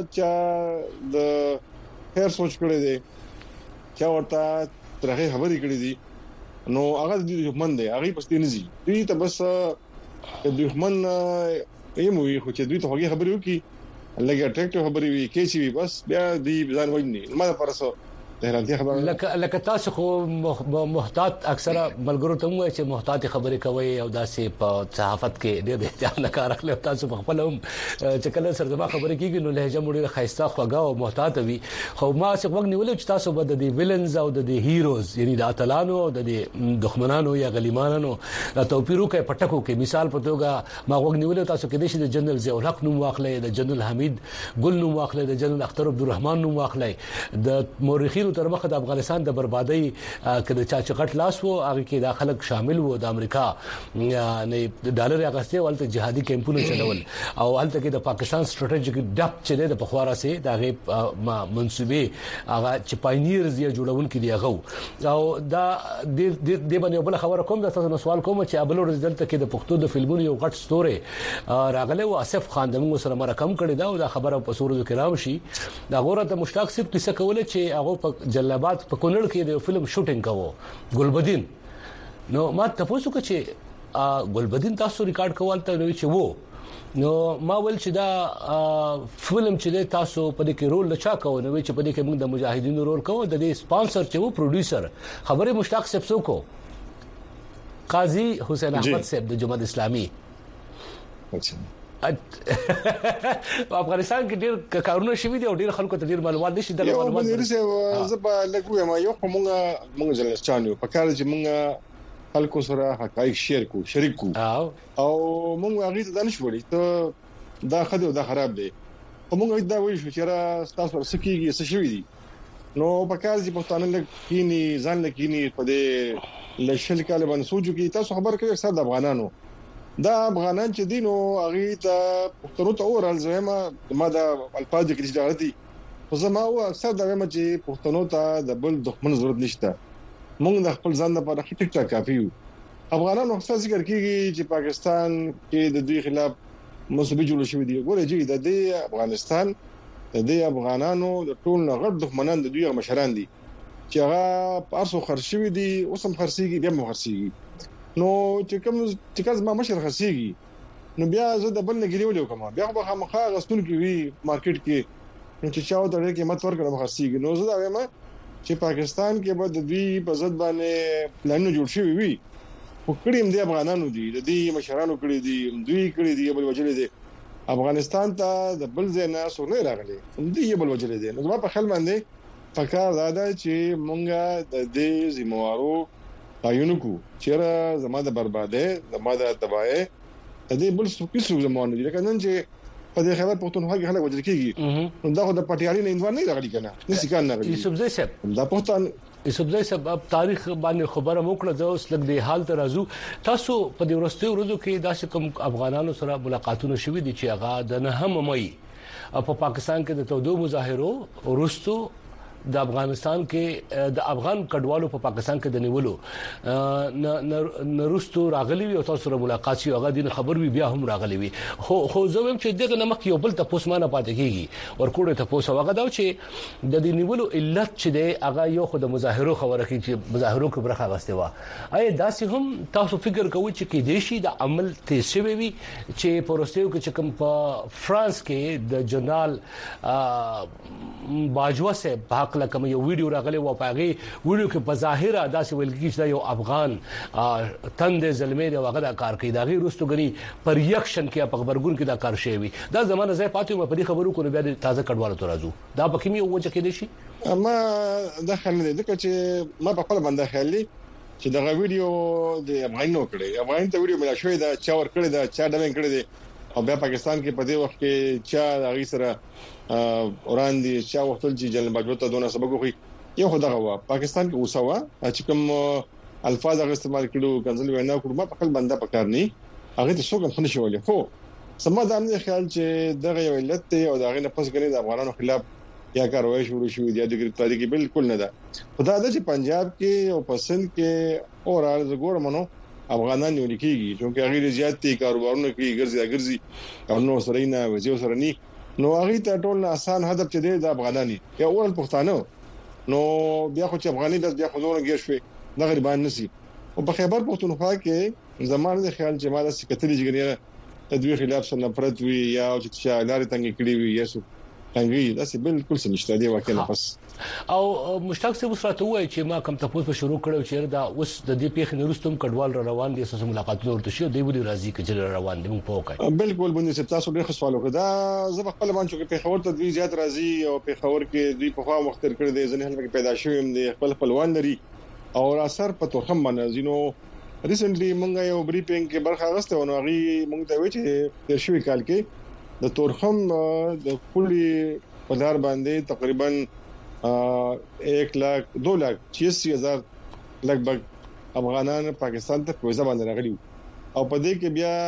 چې د هر سوچ کړی دی چې ورته ترغه خبرې کړې دي نو هغه د دښمن دی هغه پښتې نه زی دوی ته بس د دښمن یموي خو چې دوی ته هغه خبرې وکي لګي ټریکټر خبرې وی کې چې بس بیا دی ځان وایي ما پرسو حیرانتي خبره لکه تاسو خو محتاط اکثره ملګرو ته وایي چې محتاط خبرې کوي او داسې په صحافت کې ډېر احتیاط نه کار اخلي. تاسو په خپل هم چې کله سرزما خبرې کیږي نو لهجه مړي خایسته خوګه او محتاط وي. خو ما څه وخت نیولې چې تاسو به د ویلنز او د هیروز یعنی د اتلانو او د دښمنانو یا غلیمانانو توپیرو کې پټکو کې مثال په توګه ما وخت نیولې تاسو کې د جنرال ضیاء الحق نوم واخلې، د جنرال حمید ګل نوم واخلې، د جنرال اختر عبدالرحمن نوم واخلې. د مورخین تر مخه د افغانستان د بربادۍ کله چې غټ لاس وو هغه کې د خلک شامل وو، د امریکا نه ډالر اغسته ولته جهادي کیمپونه چلول او هلته کې د پاکستان سټریټیجیک ډپ چې د بخواره سي دغه منسوبي هغه چې پاینیرز یې جوړون کې دی هغه او دا د باندې بل خبره کوم د تاسو سوال کوم چې ابل رزلت کې د پښتو د فلمونو یو غټ ستوري راغله او اسف خان د موږ سره مرکم کړی دا او دا خبره په سورو کرام شي دا غوړه ته مشتاق صاحب کیسه کوله چې هغه په جلابات په کونړ کې د فلم شوټینګ کاوه ګلبدین. نو ما تاسو کو چې ګلبدین تاسو ریکارډ کول ته نو چې وو نو ما ول چې دا فلم چې تاسو په دې کې رول لچا کوو نو چې په دې کې موږ د مجاهدینو رول کوو د دې سپانسر چې وو پروډوسر خبره مشتاق صاحب سو کو قاضي حسین احمد صاحب د جماعت اسلامي. په افغانستان کې ډېر کارونه شوي دي او ډېر خلکو ته ډېر معلومات نشي د معلومات ورسې زبا لګوي ما یو موږ ځلستانیو په کار چې موږ خلکو سره حقایق شیر کو شریک کو او موږ هغه ته دانش وړي ته دا خدای دا خراب دی او موږ دا وایو چې را تاسو ورسکیږي څه شوي دي نو په کار چې پښتانه لکینی ځان لکینی په دې لشل کاله باندې سوچو کې تاسو خبر کوي اکثر د افغانانو دا افغانان چې دینو هغه ته پښتنو ته اورل زما ما دا الفاظ کې چې دغلتي خو زما او اکثر دا وایم چې پښتنو ته د بل دښمن ضرورت نشته موږ د خپل ځان لپاره ټیک ټاک کافي یو. افغانانو اکثر ذکر کوي چې پاکستان کې د دوی خلاف مصوبې جوړ شوې دي ګوره جی د دې افغانستان د دې افغانانو د ټول غټ دښمنان د دوی مشران دي چې هغه پارسو خرڅوي دي اوس هم خرڅيږي بیا هم خرڅيږي نو چې کوم ما مشر خرڅيږي نو بیا زه د بل نه ګریولې کوم بیا به مخه غستون کې وی مارکیټ کې نو چې چاو درې کې مت ورکړم خرڅيږي نو زه دا وایم چې پاکستان کې به د دوی په ضد باندې پلان جوړ شوی وي خو کړیم دی افغانانو دي د دې مشرانو کړی دي دوی کړی دي بل وجلې دي افغانستان ته د بل ځای نه سونه راغلي دوی بل وجلې دي نو په خل باندې فکر زاده چې مونږه د دې زموارو پایونکو چیرې زما د برباده زما د تباہی د دې بل څه زمونه دي لکه نن چې په دې خبر پښتونخوا کې خلک وځل کیږي نو دا خو د پټیالي نه انوار نه راغلي کنه نسی کار نه راغلي یوسف زئی صاحب دا پښتون یوسف زئی صاحب اب تاریخ باندې خبره موکړه زه اوس لګ دی حال ته راځو تاسو په دې ورستي ورځو کې داسې کوم افغانانو سره ملاقاتونه شوي دي چې هغه د 9 مې په پاکستان کې د تودو مظاهرو ورستو د افغانستان کې د افغان کډوالو په پاکستان کې د نیولو نرستو راغلي او تاسو سره ملاقات شي هغه د خبر وی بیا هم راغلي وي خو زویم چې دغه نمک یو بل ته پوسمانه پاتې کیږي ورکوړه ته پوسه هغه دا چې د دې نیولو علت چې دی هغه یو خو د مظاهرو خبره کوي چې مظاهرو کې برخه غسته و اي داسې هم تاسو فکر کوئ چې کې دیشي د عمل تیز شوی وي چې پروستیو کې کوم په فرانس کې د جنرال باجوا سے حق لکه یو ویډیو راغلی و په هغه ویډیو کې په ظاهره داسې ویل کیږي چې یو افغان تند زلمې دی هغه دا کار کوي دا غي رستو غني پر یکشن کې په خبرګون کې دا کار شوی وي دا زمانه ځای پاتې په دې خبرو کو بیا تازه کډواله تو راځو دا پکې مې وجه کې دي شي ما دخل نه دي چې ما په خپل باندې خیالي چې دا ویډیو د افغانانو کړي افغان ته ویډیو ملا شوی دا چا ور کړی دا چا ډمن کړی دی او بیا پاکستان کې په دې وخت کې چا هغه سره وړاندې چا وختل چې جنرال باجوا ته دونه سبق وخی یو خدغه وا پاکستان کې اوسوا چې کوم الفاظ هغه استعمال کړو کنځل وینا کړو ما په خپل باندې پکار نه هغه ته څوک هم نشولې خو سم دا نه خیال چې دغه یو علت او دغه نه پس غني د افغانانو خلاف یا کاروایی شروع شوې د ګرفتاری کې بالکل نه ده خدای د چې پنجاب کې او پسند کې اور ارزګور منو افغانان یو لیکيږي چې هغه زیاتې کاروبارونه کوي ګرځي او نو سره نه وځي سره نه نو هغه ته ټول آسان هدف چې د افغاناني یا اول پښتانه نو بیا خو چې افغاني بیا خو زونه ګیر شوي د غریبان نسی او په خیبر پښتونخوا کې زمانه د خیال چې ماده سکتري جګړه د دوی خلاف سره نفرت وی یا چې لارې تنګ کړی وي یا څنګه دا څه بالکل څه نشته دی واقعا پس او مشتاق صاحب سره وایي چې ما کوم تاسو په شروع کړو چې دا اوس د دې پیښې نورستم کډوال روان دي اساس ملاقاتونه ورته شي دی ولې راځي چې روان دي موږ پوهه بالکل باندې تاسو ډېر سوال وکړه دا زه خپل مان چې په خبر ته دوی زیات راځي او په خبر کې دوی په خوا مختر کړی دي ځنه هلته پیدا شوی هم دي خپل خپلوان لري او اثر په تورخم باندې زینو ریسنټلی مونږ یو بریفینګ کې برخه غسته ونو غي مونږ ته وی چې د شوی کال کې د تورخم د کلی پدار باندې تقریبا 1,02,86,000 لګبګ افغانان پاکستان ته په ځبان راغلي او په دې کې بیا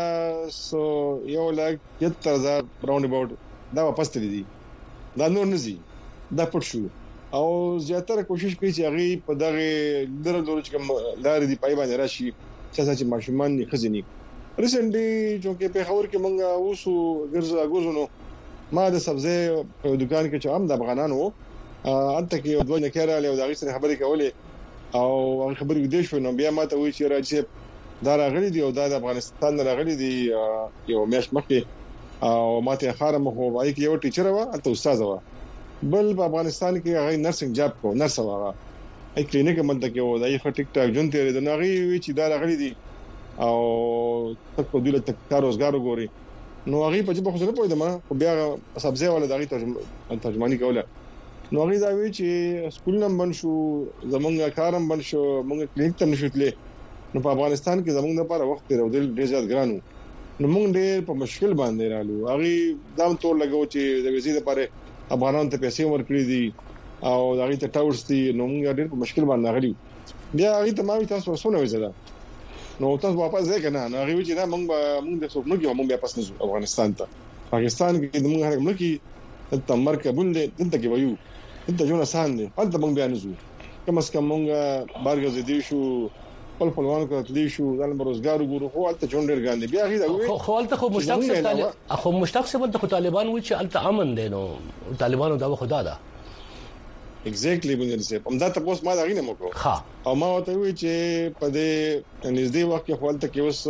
1,70,000 راوند اباوت دا واپس تللی دي دا نور نزي دا پټ شو او زیاتره کوشش کوي چې هغه په دغه درلود چې لارې دی پای باندې راشي چې ماشومان نه خزيني ریسنټلی چې په خبر کې مونږ اوسو ګرځو ما د سبزی په دکان کې چې هم د افغانانو انت کې یو دوه نکره له دغه سره خبرې کولې او خبرې ودې شو نو بیا ما ته وی چې راځي دا راغلي دی او دا د افغانستان راغلي دی یو میاش مخکې او ماته خارم خو وایي کې یو ټیچر و انت استاد و بل په افغانستان کې هغه نرسنګ جاب کو نرس و هغه کلینیک منځ کې و دا یو ټیک ټاک جون تیرې د ناغي وی چې دا راغلي دی او تک په دله تک کار روزګار وګوري نو هغه په جبه خو نه پوهیدم خو بیا سبزی ولا دغه ترجمانی کوله نو هغه دا وی چې سکول نم بن شو زمونږ کارم بن شو مونږ کلینیک ته نشوتلې نو په افغانستان کې زمونږ لپاره وخت تیرودل ډېر زیات ګرانو نو مونږ ډېر په مشکل باندې رالو هغه دام تور لګاو چې د ویزې لپاره افغانانو ته پیسې ورکړي دي او هغه ته ټاورز دي نو مونږ ډېر په مشکل باندې راغلي بیا هغه ته ما تاسو ورسونه وځه نو تاسو واپس ځای کنه نو هغه چې دا مونږ د څوک نه کیو مونږ بیا پس نشو افغانستان ته پاکستان کې موږ هر ملکی ته مرکبون دي دلته کې وایو دلته جون آسان دي هلته موږ بیا نشو کم اس کم موږ بارګه زدي شو خپل خپلوان کړتلی شو ځان روزګار وګورو خو هلته جون ډیر ګاندي بیا غي دا خو هلته خو مشتاق څه طالبان و چې هلته امن دي نو طالبانو دا خدا ده ایگزیکټلی باندې سه هم دا تاسو ما دا غینه مکو او ما وته وی چې په دې نږدې وخت کې خپل ته کې اوس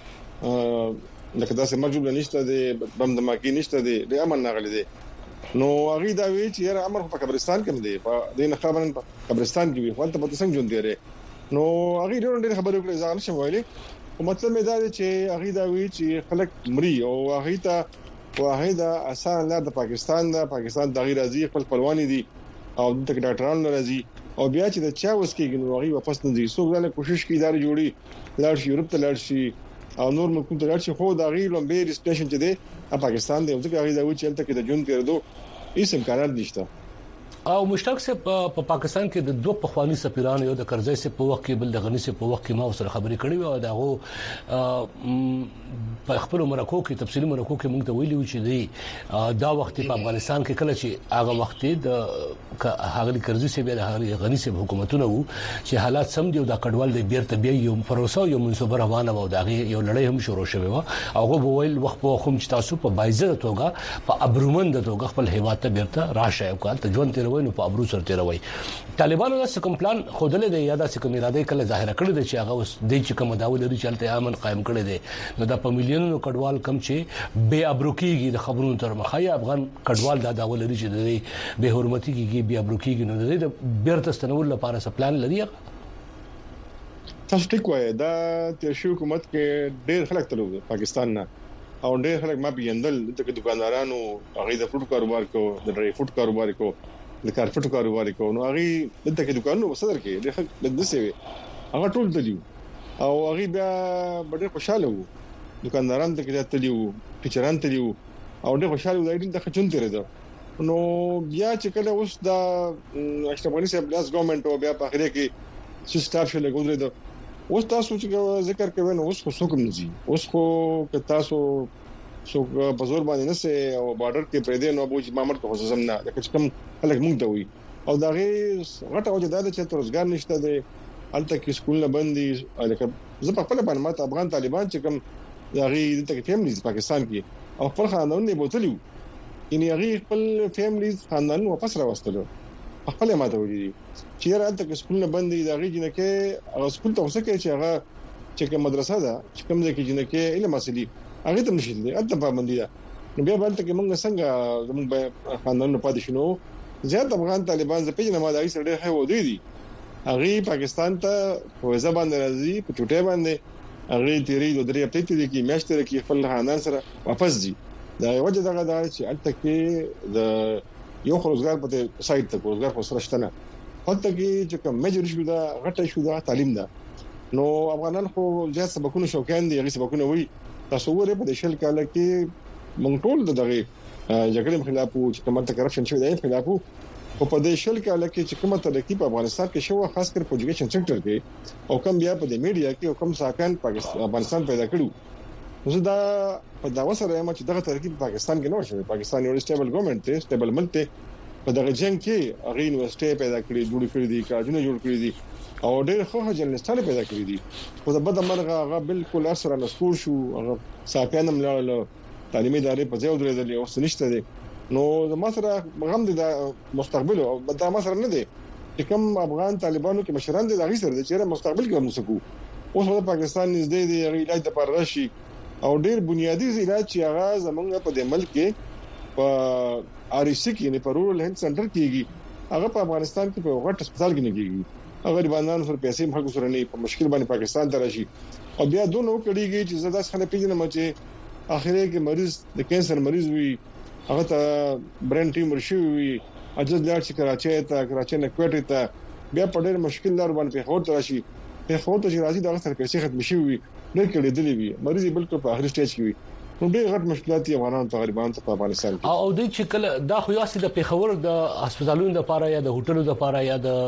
لکه دا سه مرجوب نشته دي بم دماکي نشته دي د امن نغلی دي نو هغه دا وی چې یاره امر په قبرستان کې دی په دې نه خبرن په قبرستان کې وي خپل ته په څنګه جون دی نو هغه ډېر خبرې کړې ځان شم ویلي او مطلب دا دی چې هغه دا وی چې خلک مري او هغه ته واحده اسان لار د پاکستان د غیر ازي خپل خپلوانی دي او د ډاکټرانو راځي او بیا چې د چا وس کېږي نو هغه واپس نه ځي څو غواړي کوشش کوي دا جوړي لاړ شي یورپ ته لاړ شي او نور ملکونو ته لاړ شي خو دا غي لومبي ریسټیشن چې دی پاکستان دی ځکه هغه دا وی چې تل کې د جون تیردو هیڅ امکانات نشته او مشتاق سے په پاکستان کې د دوه پخوانی سفیرانو یو د کرزی سے په وخت کې بل د غنی سے په وخت کې ما سره خبرې کړې و او داغه په خپل مرکو کې تفصیلی مرکو کې موږ ته ویلو چې دی دا وخت په افغانستان کې کله چې هغه وخت د هغه کرزی سے به د غنی سے حکومتونه وو چې حالات سم دي او دا کډوال د بیرته بیا یو پروسه یو منسوبه روانه و داغه یو لړۍ هم شروع شوه او هغه ویل وخت په خوم چې تاسو په بایزه توګه په ابرومند توګه خپل هیواد ته بیرته راشه او کال ته ژوند نو په ابرو سره تیروي طالبانو دا کوم پلان خودلې دی یا دا کوم اراده کله ظاهر کړی دی چې هغه اوس د چې کوم داول لري چلته امن قائم کړی دی نو دا په میلیونونو کډوال کم چې بے ابرو کیږي د خبرونو تر مخه افغان کډوال دا داول لري چې د بے حرمتي کیږي بے ابرو کیږي نو د بیرته ستنول لپاره څه پلان لري تاسو ټیک وایي دا تیرشي حکومت کې ډېر خلک تلو پاکستان نه او ډېر خلک ما پیندل د دکاندارانو هغه د فروټ کاروبار کو د ډرای فروټ کاروبار کو د کارپټ کاروبار کو نو هغه دلته کې دکانونو صدر کې د دسه هغه ټول دلیو او هغه بیا ډېر خوشاله وو دکانداران ته کې تلیو ټیچران تلیو او ډېر خوشاله وو د خچون تیرې ده نو بیا چې کله اوس د اشرفغانی صاحب لاس ګورنمنت او بیا په اخر کې چې سٹاف شل ګوزره ده اوس تاسو چې ذکر کوي نو اوس خو څوک نه زی اوس خو که تاسو څوک په زور باندې نه سه او بارډر کې پرې دی نو ابو چې مامر ته خصوصا نه لکه کوم خلک مونږ ته وي او دا غي غټه وجه دا چې روزګار نشته دی الته کې سکول نه بندي لکه زه په خپل باندې ماته افغان طالبان چې کوم دا غي دلته کې فیملیز پاکستان کې او خپل خاندان نه بوتلیو یعنی هغه خپل فیملیز خاندان واپس راوستلو خپل ماته وړي چې راته کې سکول نه بندي دا غي جنہ کې هغه سکول ته وسکه چې هغه چې کوم مدرسه ده چې کوم ځای کې جنہ کې علم حاصلې هغه ته نشي دي الته پابندي ده نو بیا باندې کې موږ څنګه زموږ خاندانونو پاتې شنو زیات افغان طالبان ز پیژنه ما دای سره هي ودی دي هغه پاکستان ته په ځبان راځي په چټه باندې هغه تیری د درې هفته کې میاشتې کې خپل خاندان سره واپس دي دا وجه دغه دا چې الته کې د یو روزګار په سایت ته روزګار په سره شته نه هلته کې چې کوم میجر شو دا غټه شو دا تعلیم ده نو افغانان خو زیات سبقونه شوکان دي هغه سبقونه وي تاسو ورې په شل کال کې مونږ ټول دغه جګړې خلاف او چې کومه کرپشن شوی دی خلاف او په دې شل کې لکه چې کومه ترقی په افغانستان کې شو خاص کر په ایجوکیشن سېکټر کې او کم بیا په دې میډیا کې او کم ساکان افغانستان پیدا کړو نو دا په دا وسره ما چې دغه ترقی په پاکستان کې نه شوی پاکستان یو سټیبل ګورنمنت دی سټیبل ملک دی په دغه جنگ کې هغه یونیورسيټي پیدا کړې جوړ کړې دي کاجونه جوړ کړې دي او ډېر خو جرنالستانه پیدا کړې دي خو دا بد مرغه هغه بالکل اثر نه سکول شو هغه ساکان ملاله تعلیمي ادارې په ځای ودرېدل او سنشته دي نو د مصر غم د مستقبل او د مصر نه دي چې کوم افغان طالبانو کې مشران دي د غیر د چیرې مستقبل کې موسکو اوس د پاکستان نږدې دی علاج د پر راشي او ډېر بنیادی علاج چې هغه زمونږ په د ملک کې په RC کې نه پرول هند سنټر کېږي هغه په افغانستان کې په غټ هسپتال کې نه کېږي هغه غریبانو سره پیسې مخکې سره نه په مشکل باندې پاکستان ته راشي او بیا دونو کړيږي چې زدا څخه پیژنم چې اخره کې مریض د کینسر مریض وي هغه ته برین ټیمر شي وي اجازه لار چې کراچي نه کوټه ته بیا په ډېر مشکل لار باندې په هوټ راشي په هوټ چې راځي دا سره پیسې ختم شي وي نه کړي دلی وي مریض بالکل په اخر سټیج کې وي نو ډېر غټ مشکلات دي افغانانو ته غریبانو ته په افغانستان کې او د چې کله دا خو یاسي د پیښور د هسپتالونو لپاره یا د هوټلونو لپاره یا د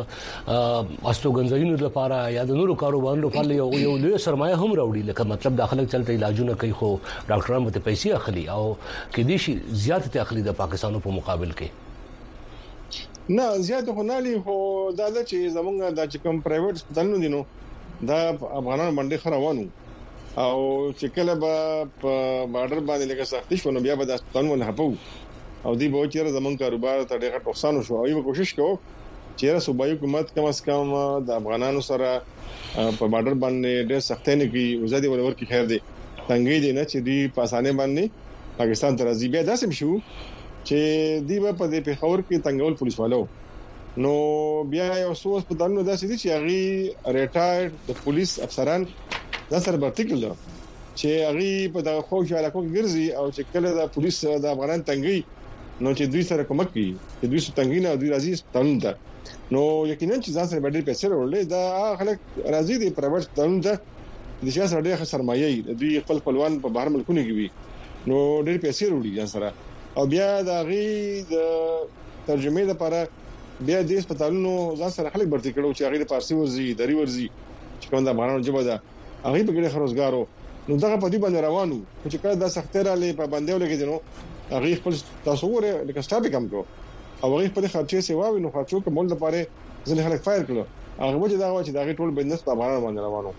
استوګنځایونو لپاره یا د نورو کاروبارونو لپاره یو لوی سرمایه هم راوړي لکه مطلب داخله چلته علاجونه کوي خو ډاکټرانو ته پیسې اخلي او کې دي شي زیاتې اخلي د پاکستانو په مقابل کې نه زیات خو نه لې خو دا چې زمونږ د کوم پرایویټ هسپتالونو دي نو دا افغانانو باندې خروانو او چې کله په بارډر باندې لکه سختي شو نو بیا به د هسپتالونو نه هپو او دی به چې زمون کاروبار ته ډېر نقصان شو او یو کوشش کوو چې صوبایي حکومت کم از کم د افغانانو سره په بارډر باندې ډېر سختۍ نه کوي وزادي ولور کې خیر دی څنګه دی نه چې دی په اسانه باندې پاکستان ته راځي بیا داسې شو چې دی په دې پیښور کې تنگول پولیس والو نو بیا یو څو هسپتالونو داسې دي چې هغه ریټایرډ د پولیس افسران دا سره پرتیکل چې هغه په دغه خوښ علاقو کې ګرځي او چې کله د پولیس د افغان تنګي نو چې دوی سره کومک کوي چې دوی سره تنګي نه دوی راځي ستون ته نو یقینا چې ځان سره باندې پیسې ورولې دا خلک راځي د پرایویټ ستون ته د شیا سره ډېر سرمایه دوی خپل خپلوان په بهر ملکونو کې وي نو ډېر پیسې وروړي ځان سره او بیا د غي د ترجمه لپاره بیا د هسپتالونو ځان سره خلک برتي کړو چې هغه د پارسي ورزي دری ورزي چې کوم د افغانانو جبه ده هغه په ګډه خروزګارو نو دغه په دې باندې روانو چې کله د سختره لې په باندې ولګي نو هغه خپل تصور لکه سټاپ کم کو او هغه په خرچې سیواوي نو خرچو کومل لپاره ځل خلک فایر کړو هغه وجه دا و چې دا ټول بزنس په باندې روانو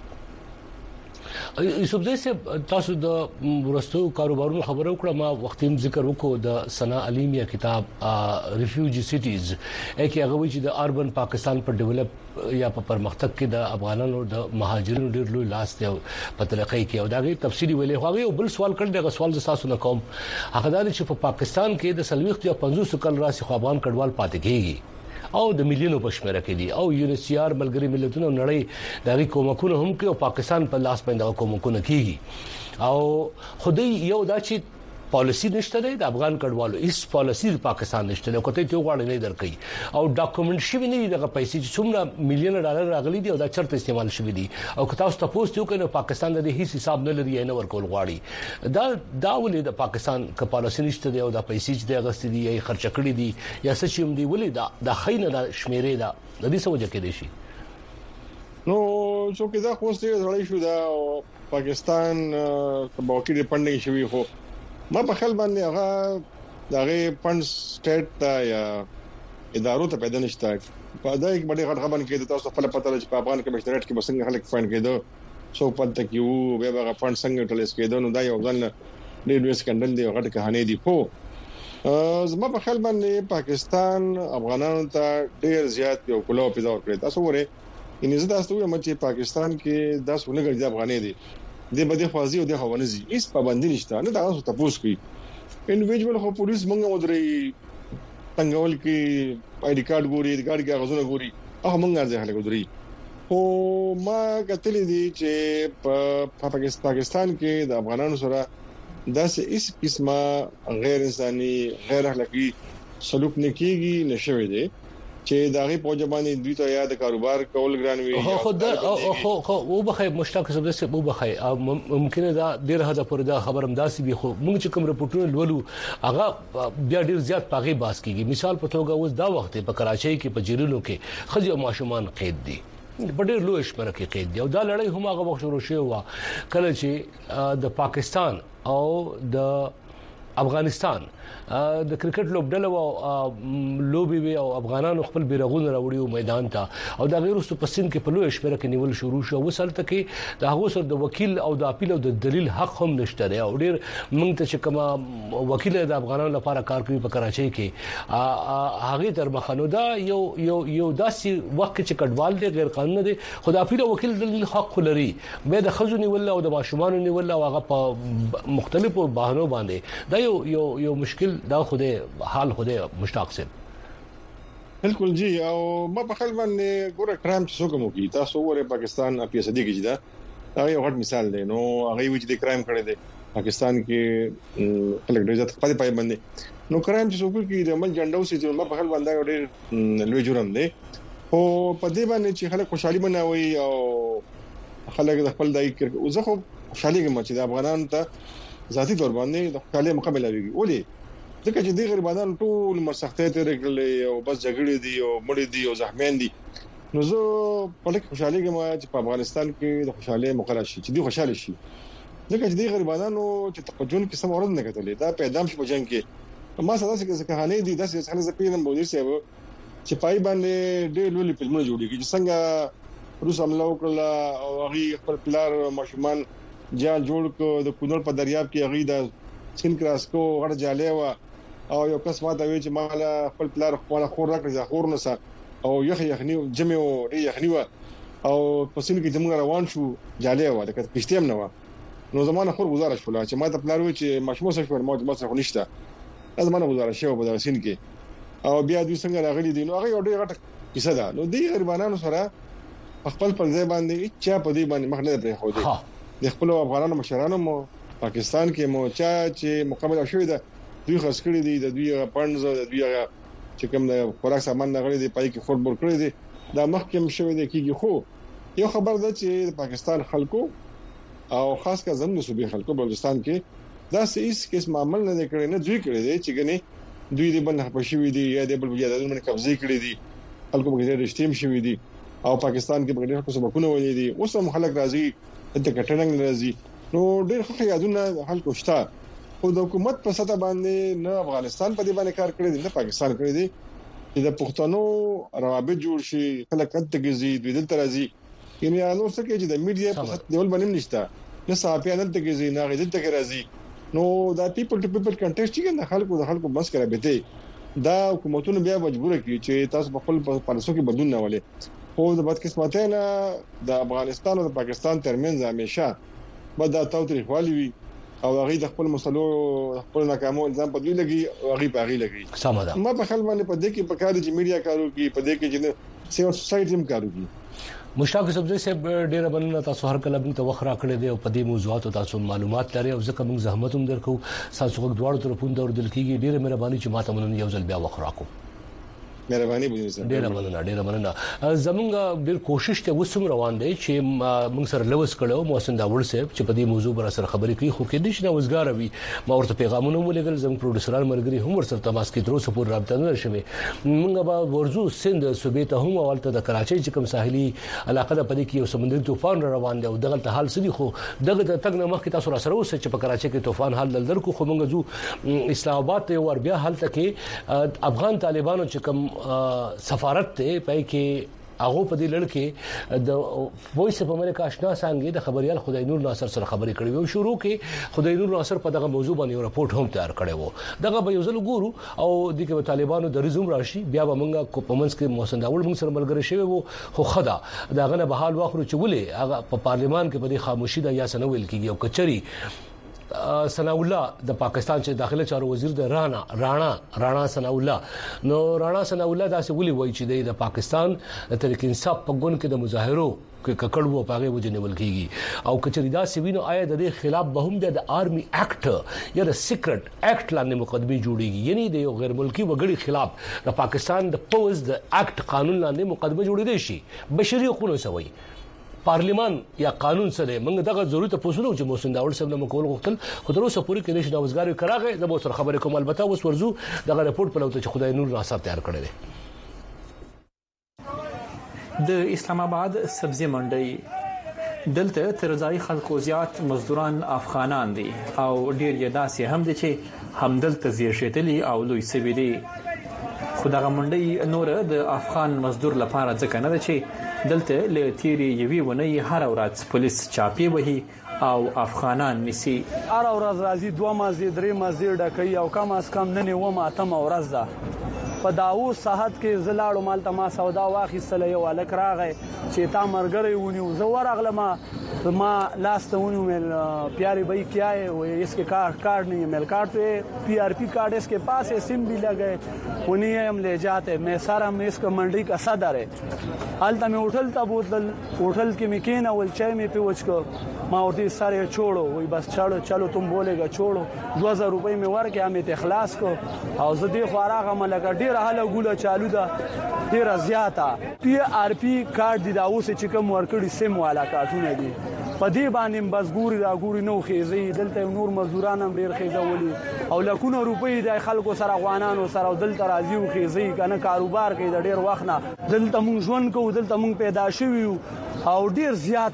یوسف زئی تاسو د ورستو کاروبارونو خبرو کړه ما وختیم ذکر وکړو د سنا علیمیا کتاب ریفیوجی سټیز اکی هغه چې د اربن پاکستان پر ډیولپ یا په پرمختګ کې د افغانانو د مهاجرینو ډېر لوی لاس دی په طریقې کې او دا غي تفصیلی ویلې خو هغه بل سوال کړل دغه سوال تاسو نه کوم هغه دا چې په پاکستان کې د سلويخت یا 500 کال راسي خو افغان کډوال پاتې کیږي او د مليونو په شمېر کې دي او یونیسيار ملګری ملتونو نړۍ دغه کومکونه هم کوي او پاکستان په لاس باندې کومکونه کیږي او خدای یو دا چې پالیسی نشته د افغان کډوالو هیڅ پالیسی د پاکستان نشته نو کته ته غواړي نه درکې او ډاکومنټ شوی نه دغه پیسې چې څومره میلیون ډالر راغلي دي او دا چرته استعمال شوی دي او که تاسو تاسو ته کوي پاکستان د هیڅ حساب نه لري نه ورکول غواړي دا ولې د پاکستان ک پالیسی نشته دی او دا پیسې چې د غستې دي یا خرچ کړي دي یا څه چې دی ولې دا خاينه د شمیرې دا د دې سوجه کې دي شي نو چې دا خو ستې زړې شو دا پاکستان په باقي ډیپندنګ شوی خو ما په خپل باندې هغه دغه فند سټیټ ته یا ادارو ته پیدا نشته په دا یک باندې غټ خبرن کې تاسو خپل پته لري چې په افغان کمیشنریټ کې بسنګ خلک فند کېدو سو پد تک یو به هغه فند څنګه ټلیس کېدو نو دا یو ځل ډېر لوی سکندل دی غټ کہانی دی خو زما په خپل باندې پاکستان افغانانو ته ډېر زیات یو کولو پیدا کړی تاسو وره ان زه تاسو وایم چې پاکستان کې 10 ولګر دي افغاني دي د بده خوازي او د هوانزي هیڅ پابندي نشته نه تاسو تاسو کوي انډیویډوال خو پولیس مونږ ودرې څنګهول کې آی ډی کارت ګوري د ګاډي کاغذونه ګوري هغه مونږ ځه خلک ودرې او ما کتلې دي چې په پاکستان کې د افغانانو سره داسې هیڅ قسمه غیر انساني غیر اخلاقی سلوک نه کیږي نشوي دي چې داغي پوجبانی دوی ته یاد کاروبار کول ګرانوي خو او بخای مشتاق صاحب سے او بخای ممکن دا ډیر حد پر دا خبر امداسي به خو موږ چې کوم رپورټونه لولو هغه بیا ډیر زیات پاغي باس کیږي مثال په توګه اوس دا وخت په کراچۍ کې په جیلونو کې خځې او ماشومان قید دي په ډېر لوی شمېر کې قید دي او دا لړۍ هم هغه وخت شروع شوه کله چې د پاکستان او د افغانستان د کرکټ لوبډله او لوبي وی او افغانانو خپل بیرغونه راوړیو میدان ته او دا غیر وروسته پسین کې په لوی شمېر کې نیول شروع شو وسلته کې د هغه سره د وکیل او د اپیل او د دلیل حق هم نشته دی او ډیر موږ ته چې کوم وکیل د افغانانو لپاره کار کوي په کراچۍ کې هغه تر مخانو دا یو داسې وخت چې کډوال دی غیر قانوني دی خو د اپیل او وکیل دلیل حق لري به د خزونی ولا او د ماشومان نیول او هغه په مختلفو بهانو باندې دا یو مشکل دا خوده حال خوده مشتاق صاحب بالکل جی او ما په خپل باندې ګوره کرام چې څوک مو کی تاسو وره پاکستان اپی صدی کې جدا هغه یو غټ مثال دی نو هغه وی چې کرام کړی دی پاکستان کې خلک ډېر ځات په پای باندې نو کرام چې څوک کی د مل جنډو سي ما په خپل باندې ډېر لوی جرم دی او په دې باندې چې خلک خوشحالي مناوي او خلک د خپل دای او زه خو خوشحالي کوم چې د افغانانو ته ذاتی تور باندې د خوشحالي مقابله ویږي ولې ځکه چې د غریبانو ټول مرسختې ته رګلې او بس جګړې دي او مړې دي او زخمیان دي نو زه په لکه خوشحالي کوم چې په افغانستان کې د خوشحالي مقرر شي چې دوی خوشاله شي ځکه چې د غریبانو چې تقجون کې سم اورد نه کتلې دا پیدام شي په جنگ کې ما ساده څه کہانی دي داسې څنګه زپینم بودی سیو چې پای باندې ډېر لولي فلمونه جوړیږي چې څنګه روس حمله وکړه او هغه خپل پلار ماشومان جال جوړ کو د کونړ په دریاب کې هغه د سین کراس کو غړ جاله وا او یو کس ماته وی چې مال خپل پلار خپل خور راکړي خور نه سره او یخنی جمع او یخنی وا او په سین کې زموږ روان شو جاله وا د کښتیم نه وا نو زمانه خور گزارش ولا چې ماته پلار وی چې ماشوم سره شو موږ مصر نشته زمانه گزارش شو په سین کې او بیا دوی څنګه راغلي دي نو هغه یو ډېر غټ کیسه ده نو دی غریبانو سره خپل پر ځای باندې چې په دې باندې مخ نه پرې خو دي د خپل افغانانو مشرانو مو پاکستان کې مو چې مقابله شوې ده دوی خاص کړی دي د دوی پاندز د دوی چې کوم د خوراک سامان نغړي دي پای کې فوټبال کړی دي دا مخکې شوې ده کیږي خو یو خبر ده چې پاکستان خلکو او خاص کا زموږ صوبې خلکو بلوچستان کې دا سیس کیس معامل نه کړی نه دوی کړی دي چې ګنې دوی دې بند پښوی دي یا د بل بجادت باندې قبضه کړی دي خلکو په دې رښتیم شوی دي او پاکستان کې په ډېر څه سبقونه ولې دي اوس هم خلک راځي د کټنګ راځي نو ډېر ښه یادونه خلکو شته خو د حکومت په سطح باندې نه افغانستان په دې باندې کار کړی دی نه پاکستان کړی دی چې د پښتنو روابط جوړ شي خلک تګزي د دې ترازي یعنی نو څه کې چې د میډیا په سطح ډول باندې نشته نه صحافیان تګزي نه غوډه تګرازي نو دا پیپل ټو پیپل کنټیکټ چې د خلکو بس کرا به دا حکومتونه بیا مجبور کړي چې تاسو په خپل پالیسو کې بدلون نه ولې خو د بدقسمتۍ نه د افغانستان او د پاکستان ترمنځ همیشه بدا تاوتریخوالی وي او هغه د خپل مسلو خپل ناکامو الزام په دوی لګي او هغه په هغه لګي سمه ده ما په خپل باندې په دې کې په کار چې میډیا کارو کې په دې کې چې سیو سوسایټي هم کارو کې مشتاق صاحب صاحب ډیره بلنه تاسو هر کله موږ ته وخرا کړی دی او په دې موضوعات تاسو معلومات لري او ځکه موږ زحمت هم درکو تاسو غوږ دواړو طرفونو ته وردل کیږي ډیره مهرباني چې ماته مونږ یو ځل بیا وخرا کو مهرباني بوزي ډیره مننه زمونږ ډیر کوشش ته وسم روان دی چې موږ سره لوس کړو محسن داوړ صاحب چې په دې موضوع پر سره خبرې کوي خو کې د شنه وزګار وي ما ورته پیغامونه ولګل زموږ پروډوسران مرګري هم ورسره تماس کې تر اوسه پورې رابطه نه شوه موږ به ورزو سند صوبې ته هم اولته د کراچۍ چې کوم ساحلي علاقه د پدې کې یو سمندري طوفان روان دی او دغه حال سړي خو دغه تګ نه مخکې تاسو سره اوسه چې په کراچۍ کې طوفان حال دلدر کو خو موږ جو اسلام آباد ته ور بیا حالت کې افغان طالبانو چې کوم سفارت ته پای کې هغه په دې لړ کې د وایس اف امریکا آشنا څنګه د خبريال خدای نور ناصر سره خبرې کړې وو شروع کې خدای نور ناصر په دغه موضوع باندې یو رپورت هم تیار کړی وو دغه به یو ځل ګورو او د کې طالبانو د رزوم راشي بیا به موږ کوپمنس کې محسن داوړ موږ سره ملګری شوی وو خو خدا داغه نه به حال واخلو چې ولې هغه په پارلیمان کې په دې خاموشي د یا سنویل کېږي او کچري ثناء الله د پاکستان چې داخله چارو وزیر د رانا ثناء الله نو رانا ثناء الله دا څه ولي وایي چې د پاکستان د تحریک انصاف په ګون کې د مظاهرو کې ککړو پاغه وجنول کیږي او کچري دا سوینو آیا د خلاف به هم د آرمي اکټ یا د سیکرټ اکټ لاندې مقدمه جوړیږي یعنی د یو غیر ملکی وګړي خلاف د پاکستان د پوز د اکټ قانون لاندې مقدمه جوړې شي بشري حقوقو سوي پارلیمان یا قانون سره موږ دغه ضرورت پوسولو چې محسن داوود صاحب نو کول غوښتل خو تر اوسه پورې کې نشي د وزګاری کراغه د مو سره خبرې کوم البته اوس ورزو دغه رپورت په لوته چې خدای نور ناصر تیار کړی دی د اسلام آباد سبزی منډي دلته ترځای خلکو زیات مزدوران افغانان دي او ډیر یې داسې هم دي چې همدلته زیږیدلي او لوی سوي دي خدغه منډي نور د افغان مزدور لپاره ځکه نه ده چې دلته له تیری یوي ونی هر ورځ پولیس چاپی وهي او افغانان نسی هر ورځ راځي 2 مازی 3 مازی ډکې او کم از کم نه و ماتم ورځ ده په داو ساحت کې زلاړو مال ته ما سودا واخیستل یو الک راغی چې تا مرګري ونیو زه ورغلم ما لاست ونیو مل پیاری भाई क्या है वो इसके कार्ड नहीं है मेल कार्ड पे पीआरपी कार्ड इसके पास है सिम भी लगे उन्हीं हम ले जाते मैं सारा मैं इसका मंडी का सदर है हालता में उठल था बोतल उठल के मैं केना वल चाय में पे उसको माँ उठी सारे छोड़ो वही बस चलो तुम बोलेगा छोड़ो 2000 रुपए में वर के हमें इखलास को और जदी ख्वारागा मलका ډیر حاله ګوله چالو ده ډیر زیاته پی کارت دی دا اوس چې کوم ورکړي سیم والا کارتونه دي په دې باندې بس ګوري نو خېزي دلته نور مزدوران هم ډیر خېزولي او لکونه روپۍ د خلکو سره غوانانو سره دلته راځي او خېزي کنه کاروبار کوي د ډیر وخت نه دلته مونږ ژوند کوو دلته مونږ پیدا شوی او ډیر زیات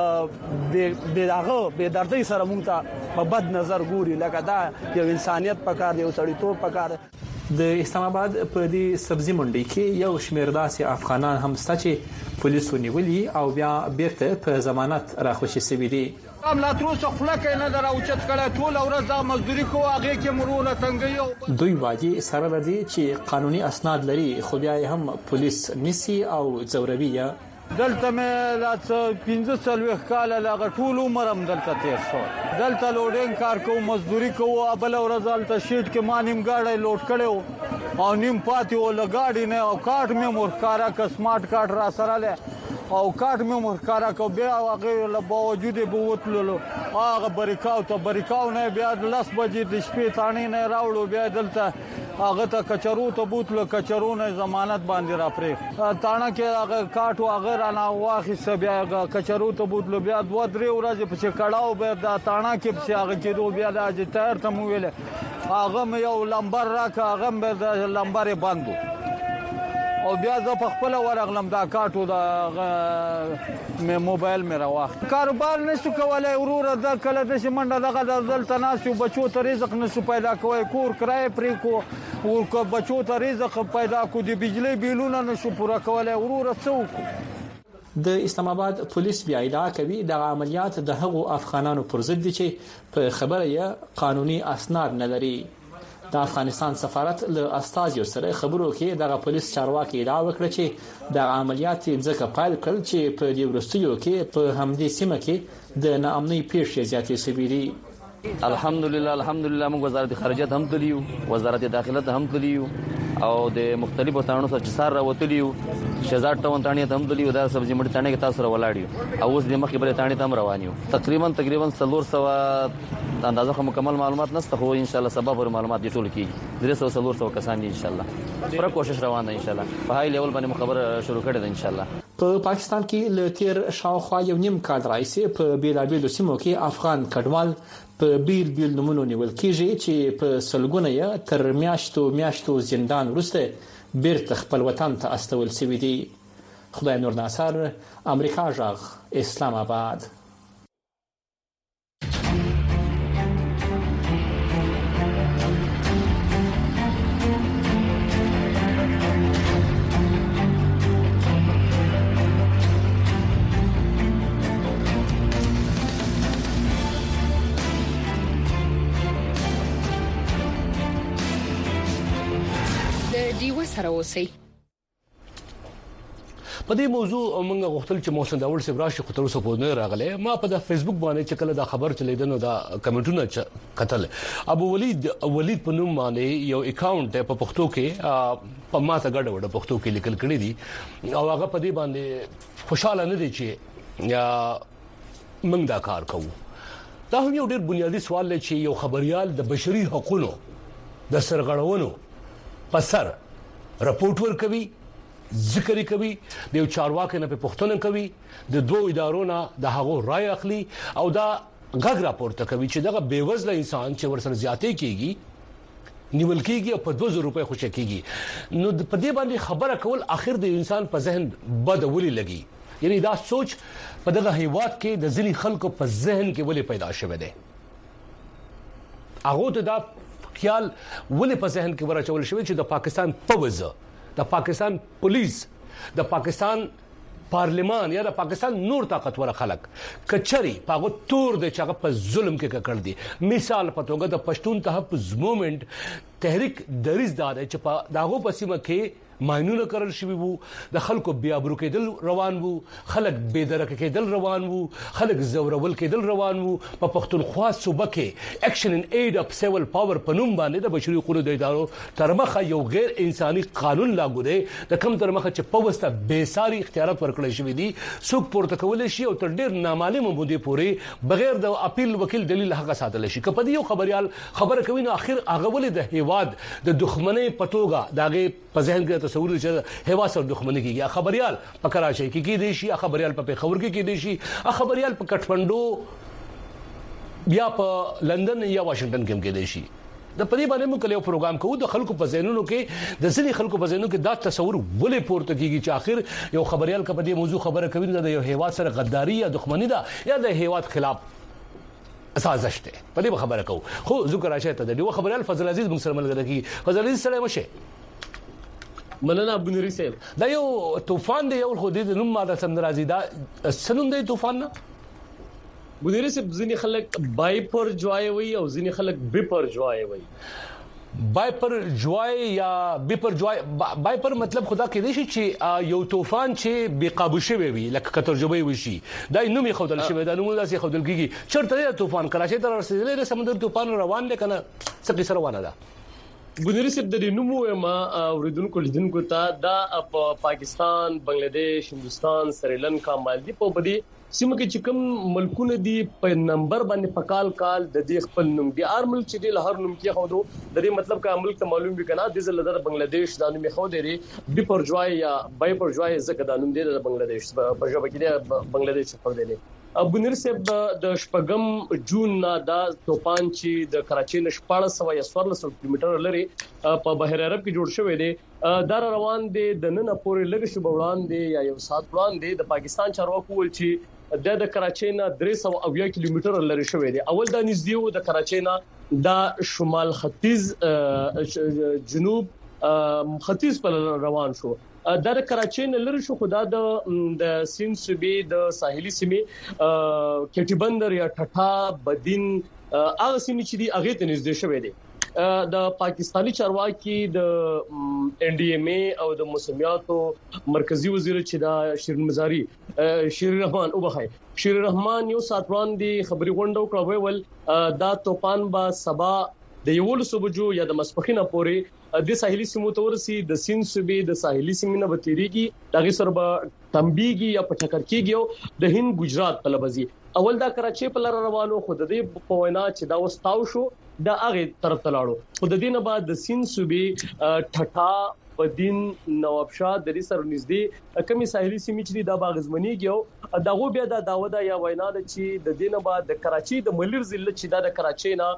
به دردی سره مونږ ته په بد نظر ګوري لکه دا یو انسانيت پکار دی او سړیتوب پکار د اسلام آباد په دې سبزی منډي کې یو شمېر داسې افغانان هم شته چې پولیسو نیولي او بیا بیرته په ضمانت راخوشي شوي دي لا تر اوسه خلک نه دراوچت کړه ټول ورځ د مزدوري کوه هغه کې مرونه تنګي دوی واجی سره لري چې قانوني اسناد لري خو بیا هم پولیس نسی او زوروي دلته مې لا 15 کال لا ټول عمرم دلته تیر شو دلته لوډینګ کار کوم مزدوري کوم بل ورځ دلته شیټ کې ما نیم گاډي لوډ کړو او نیم پاتې ول گاډي نه او کارت مې مورکارا ک سمارټ کارت را سره له او کارت مې مورکارا کو بیا هغه له باوجود به وتللو هغه بریکاو نه بیا 10 بجې د شپې تانی نه راوړو بیا دلته هغه ته کچرو ته بوتلو کچرو نه ضمانت باندې را پرې تاڼه کې هغه کاټو هغه را نه واخیسته بیا کچرو ته بوتلو بیا 2-3 ورځې په کړهو بیا د تاڼه کې په هغه کې دوه بیا د ټایر ته مو ویل هغه مې یو لمبر راکا هغه مې د لمبر بندو او بیا زه په خپل ورغلم دا کاټو د مې موبایل مې راوخت کاروبار نشو کولای وروره د کله د شمنډه دغه دلته ناسو بچو ته رزق نشو پیدا کوي کور کرای پرې کو او کو بچو ته رزق پیدا کو د بجلی بیلونه نشو پوره کولای وروره څوک د اسلام آباد پولیس بیا ادعا کوي د عملیات د هغو افغانانو پر ضد دي چې په خبره یې قانوني اسناد نه لري د افغانستان سفارت له استازیو سره خبرو کې د پولیس چارواکي ادعا وکړه چې د عملیات ځکه پیل کړل چې په دې ورستیو کې په همدې سیمه کې د ناامنۍ پیښې زیاتې شوې دي الحمدلله موږ وزارت خارجه هم تلیو وزارت داخله هم تلیو او د مختلفو تانو سره چسار راوتلیو شهزاد ټاون تانې هم تلیو دا سبزی منډي تانې کې تاسو راولاړیو او اوس د مخې بل تانې ته هم روانیو تقریبا 300 اندازه خو مکمل معلومات نشته خو ان شاء الله سبب ور معلومات دي ټول کیږي 300 کسان دي ان شاء الله پر کوشش روان ده ان شاء الله په هاي لیول باندې خبر شروع کړه ده ان شاء الله په پاکستان کې له تیر شاوخوا یو نیم کال راځي په بیلابیلو سیمو کې افغان کډوال په بیل نمونه نیول کیږي چې په سلګونه یې تر میاشتو زندان وروسته بیرته خپل وطن ته استول شوی دي خدای نور ناصر امریکا ژغ اسلام آباد په دې موضوع موږ غوښتل چې محسن داوود صاحب راشي خو تر اوسه پورې نه راغلی. ما په د فیسبوک باندې چې کله دا خبر چلیدنو دا کمنټونه قتل ابو ولید په نوم باندې یو اکاونټ په پښتو کې په ماته غډ وډ پښتو کې لیکل کړی دي او هغه په دې باندې خوشاله نه دي چې یا موږ دا کار کوو. دا هم یو ډېر بنیادی سوال دی چې یو خبريال د بشري حقوقو د سرغړونو په سر راپورټ ورکوي، ذکر کوي، د یو چارواکي نه په پښتون کوي، د دوه ادارو نه د هغو رائے اخلي او دا غږ راپورته کوي چې دغه بیوزله انسان چې ورسره زیاتې کیږي نیول کیږي او په 2000 روپے خوشی کیږي. نو په دې باندې خبره کول اخر د انسان په ذهن بد ولي لګي. یعنی دا سوچ په دغه هیواد کې د ځینې خلکو په ذهن کې ولې پیدا شوه دی. هغه ته دا خیال ولې په ذهن کې ورچول شوی چې د پاکستان پوز، د پاکستان پولیس، د پاکستان پارلیمان یا د پاکستان نور طاقتور خلک کچري پاغو تور د چاغه په ظلم کې کړ دي. مثال په توګه د پښتون تحفظ موومېنټ تحریک دریز دار چې په داغو په سیمه کې ماینونه کړل شوی وو، د خلکو بیا برو کېدل روان وو، خلک بے درک کېدل روان وو، خلک زورول کېدل روان وو. په پښتونخوا صوبه کې اکشن ان ایډ اپ سیول پاور په نوم باندې د بشري حقوقو د ادارو ترمخه یو غیر انساني قانون لاګو دی د کم ترمخه چې پوسټه بے ساري اختیارات ورکړل شوی دي. څوک پورته کول شي او تر ډیر نامعلومه مودې پورې بغیر د اپیل وکیل دلیل حق ساتل شي. کپدی یو خبريال خبره کوي نو اخر هغه ولې د هیواد د دښمنۍ پټوګه داغه په ذهن کې تصور چې هوا سره دښمنۍ کیږي. خبريال په کراچۍ کې کېدی شي، خبريال په پیښور کې کېدی شي، خبريال په کټمنډو یا په لندن یا واشنگټن کې کېدی شي. د پدې باندې موږ کله یو پروګرام کوو د خلکو په ذهنونو کې د ځینې خلکو په ذهنونو کې دا تصور ولې پورته کیږي چې اخر یو خبريال په دې موضوع خبره کوي د یو هیواد سره غداری یا دښمنۍ ده یا د هیواد خلاف سازش ده. په دې خبره کوو. خو ذکر راشه ته د یو خبريال فضل عزیز موږ سره ملګری کی. فضل عزیز سلام شه. مولانا ابو نوري صاحب دا یو طوفان دی یو خو دې نوم ماده سم راځي دا سنوم دی طوفان نه ابو نوري صاحب ځینې خلک بای پر جوای وي او ځینې خلک بي پر جوای وي. بای پر جوای یا بي پر جوای بای پر مطلب خدا کې دی چې یو طوفان چې بے قابو شوی وي لکه ترجمه وي شي دا نوم یې خودل شوی دا نوم داسې خودل کیږي. چرته طوفان کراچۍ ته رسیدلی د سمندر طوفان روان دی کنه څه قصه روانه ده. ګونری صاحب د نومو ما اوریدونکو لیدونکو ته دا پاکستان، بنگلاديش، هندستان، سریلانکا، مالدیپ په بدی سیمه کې چې کوم ملکونه دي په نمبر باندې پکال کال د دې خپل نوم دي ار ملک چې د لهر نوم کې خو د دې مطلب کا ملک ته معلوم وي کنه د زلدر بنگلاديش د نوم خو دی بي پر جوای یا بای پر جوای زکه د نوم دی د بنگلاديش په ژبه کې د بنگلاديش په دی. ابو نور صاحب د شپږم جون نه دا طوفان چې د کراچۍ نه 1400 یا 1400 کیلومتر لري په بحر عرب کې جوړ شوی دی. دا روان دي د نن پورې لږ شو وړاندې یا یو سات وړاندې د پاکستان چارواکو ول چې د کراچۍ نه 380 کیلومتر لري شوی دی. اول د نږدې وو د کراچۍ نه د شمال ختیځ جنوب ختیځ پر روان شو. د کراچۍ نه لري شو خدا د سیند صوبې د ساحلي سیمې کټي بندر یا ټټا بدین هغه سیمې چې دی هغه ته نږدې شوی دی. د پاکستانی چارواکي د ان ډي ام اي او د موسمیاتو مرکزی وزیر چې دا شیرین مزاری شیرین رحمان او بخای شیرین رحمان یو سات وړاندې خبري غونډه وکړه ویل دا طوفان با سبا د یول صبحو یا د مسپخینه پورې د ساحلي سیمو تورسي د سین صوبې د ساحلي سیمې نه وتیریږي دغه سره به تنبیږي یا پټکر کیږي د هند ګجرات په لبزي. اول دا کراچۍ په لار روانو خو د دې په وینا چې دا وستاو شو دا هغه طرف تلاړو خو د دې نه بعد د سین صوبې ټټا بدین نوابشاه د دې سره نږدې کمی ساحلي سیمې چې دا باغزمنیږي دغه بیا د داوود یا وینا د چې د دینه بعد د کراچۍ د ملیر ضلع چې د کراچۍ نه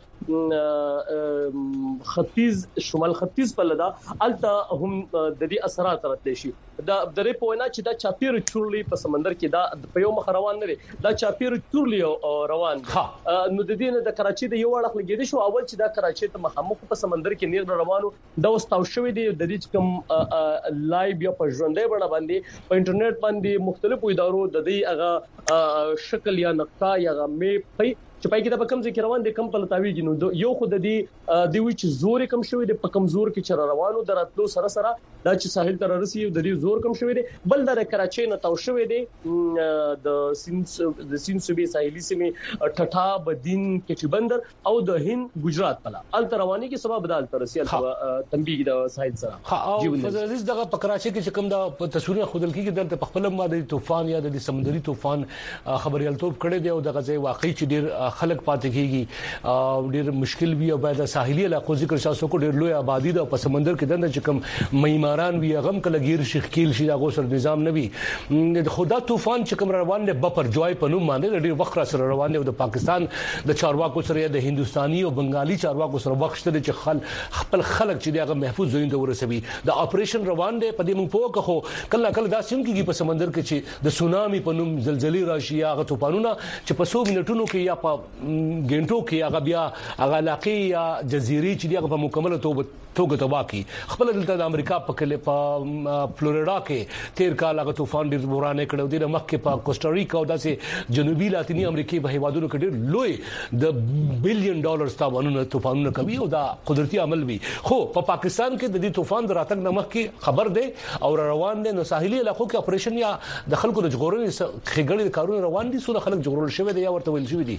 ختیځ شمال ختیځ په لدا الته هم د دې اثرات راتلی شي. دا درې په وینا چې دا چاپیر چورلی په سمندر کې دا په یو مخ روان نه دی دا چاپیر چورلی روان نو د دې نه د کراچۍ د یو اړخ لګیدي شو اول چې دا کراچۍ ته مخامخ په سمندر کې نیر روانو دا وستاو شوی دی د دې کوم لایو یا په ژوندۍ بڼه باندې په انټرنیټ باندې مختلفو ادارو د دې هغه شکل یا نقطه یا میپ چې پای کې د کم ځکه روان دي کم پلتاویږي نو یو خود دي وی چې زور کم شوی دی په کمزور کې چر روانو دراتلو سره سره دا چې ساحل تر رسي د دې زور کم شوی دی بل د کراچۍ نه تاو شوی دی د سین صوبې ساحلي سیمه ټټا بدین کې بندر او د هند ګجرات پلا ال رواني کې سبب بدل تر رسي تنبیه د ساحل سره او فزرز دغه په کراچۍ کې کوم دا تصویر خودل کې دلته په خپل ماده طوفان یا د سمندري طوفان خبريالتوب کړي دی او دغه ځای واقعي چې ډیر خلک پاتې کیږي او ډیر مشکل وي او باید ساحلي علاقو ذکر شاسو کو ډیر لوی آبادی د په سمندر کې دنه چې کوم میماران وي غم کله غیر شخکیل شي دا غوسر نظام نه وي خدا طوفان چې کوم روان دی بپر جوای په نوم باندې ډیر وخت سره روان دی د پاکستان د چارواکو سره د هندستاني او بنگالي چارواکو سره وخت دی چې خپل خلک چې دغه محفوظ زوینده ورسوي د اپریشن روان دی په دې موږ پوه کړو کله دا سیم کېږي په سمندر کې چې د سونامي په نوم زلزلې راشي یا غ طوفانونه چې په 100 منټونو کې یا په غنټو کې هغه بیا هغه علاقې یا جزيري چې دغه په مکمل توګه تباہ کی خپل دلته د امریکا په فلوریدا کې تیر کال هغه طوفان ډیر بورانه کړو د مخکې په کوسټاریکا او داسې جنوبي لاتینی امریکای په هیوادونو کې ډیر لوی د بلین ډالر تاوانونه طوفانونه کوي او دا قدرتي عمل وي خو په پاکستان کې د دې طوفان د راتګ نمخ کې خبر ده او روان دي نو ساحلي علاقو کې اپریشن یا د خلکو د جغورنې خګړې کارونه روان دي سونه خلک جغورل شوی دی یا ورته ویل شوی دي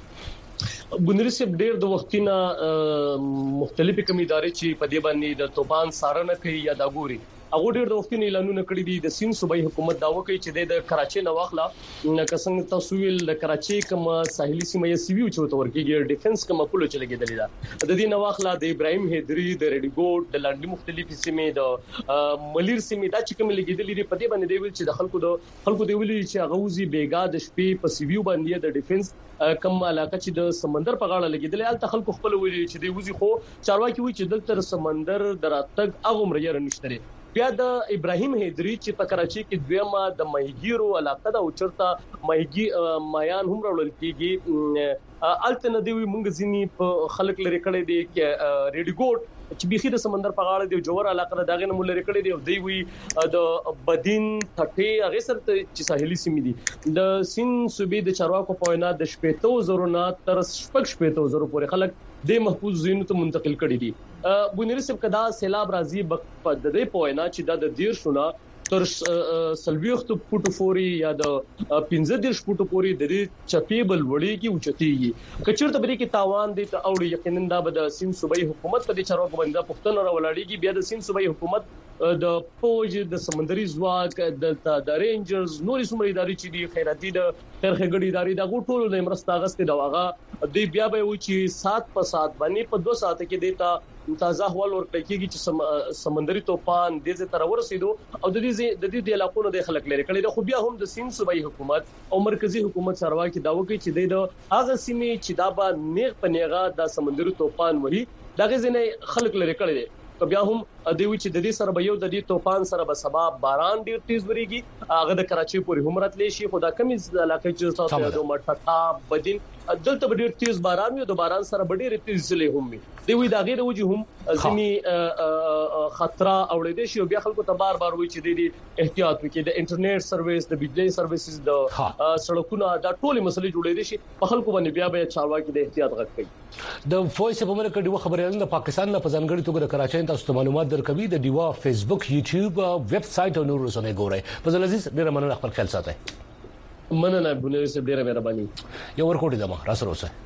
بنري سب ډېر د وختینه مختلفې کمیداري چې په دې باندې د طوفان سارنه کوي یا دا ګوري هغه ډېر د وختینه اعلانونه کړی دي د سین صوبایي حکومت داوا کوي چې د کراچۍ نه واخلا کسنګ تاسو ویل د کراچۍ کوم ساحلي سیمه یې سیوی چوت ورکیږي ډیفنس کوم پوله چلګیدل دا د دې نه واخلا د ابراهيم هدري د ریډګوټ د لاندې مختلفې سیمې د ملیر سیمې دا چې کوم لګیدل دي په دې باندې دی ویل چې د خلکو دی ویل چې غوزي بیګا د شپې په سیویو باندې د ډیفنس کم علاقه چې د سمندر په غاړه لګیدل ال خلکو خپل ویل چې دی وزي خو چارواکي وی چې دلته سمندر دراتګ اغه مریر نشته بیا د ابراهيم هدري چې په کراچۍ کې دویمه د ماهیګیرو علاقه دا او چرته ماهیګي مایان هم راول کېږي الته ندوي مونږ ځینی په خلک لري کړي دي کې ریډګوټ چې بيخي د سمندر په غاړه دی جوړ علاقه داغه نه مولر کړي دی او دی وی د بدین ټټي هغه سره چې ساحلي سیمې دي د سین صوبې د چارواکو په وینا د شپېتو زرونه تر شپږ زرو پورې خلک د محفوظ زینو ته منتقل کړي دي بونری سب کدا سیلاب راځي په د دې په وینا چې د دیر شونه تر سلويخت پټو فوري یا د 15 پټو پوري د دې چپی بل وړي کې اوچتيږي کچرته بری کې تاوان دي ته اوړي یقینا د د سین صوبایي حکومت په دې چارواکو باندې پښتون راولاړيږي بیا د سین صوبایي حکومت د فوج د سمندري ځواک د رینجرز نوري سمري ادارې چې دي خیراتي د خیرخګړي ادارې د ټولو د مرسته غسته دا واغه دی بیا به و چې 7 په 7 باندې په 2 ساعت کې دیتا تازه احوال ورکړي چې سمندري طوفان د دې تر ورسېدو او د دې علاقو د خلک لري کړي خو بیا هم د سین صوبایي حکومت او مرکزی حکومت چارواکي دا وکړي چې د هغه سیمې چې دا به نیغ پنیغه د سمندري طوفان وری دغه ځنه خلک لري کړي بیا هم د وی چې د دې سره به یو د دې طوفان سره به سبب باران ډیر تیز وریږي هغه د کراچۍ پورې هم راتلی شي خو دا کمی علاقې چې تاسو د مټټا بدین دلته ډیر تیز باران وي د باران سره ډیر تیز زلې هم وي د وی دا غیر وجه هم ځمي خطر اوړې شي بیا خلکو ته بار وی چې د احتیاط وکړي د انټرنیټ سرویس د بجلی سرویسز د سړکونو دا ټول مسلې جوړې شي په خلکو باندې بیا به چارواکي د احتیاط غږ کوي د وایس په امریکا ډیو خبريالانو د پاکستان نه په ځانګړي توګه د کراچۍ تاسو ته معلومات درکوي د ډیوا فیسبوک یوټیوب ویب سټ او نور رسنۍ ګورئ فضل عزیز ډیر مننه خپل خیال ساتئ مننه بنوي سب ډیره مهرباني یو ورکوټی دما را سره اوسه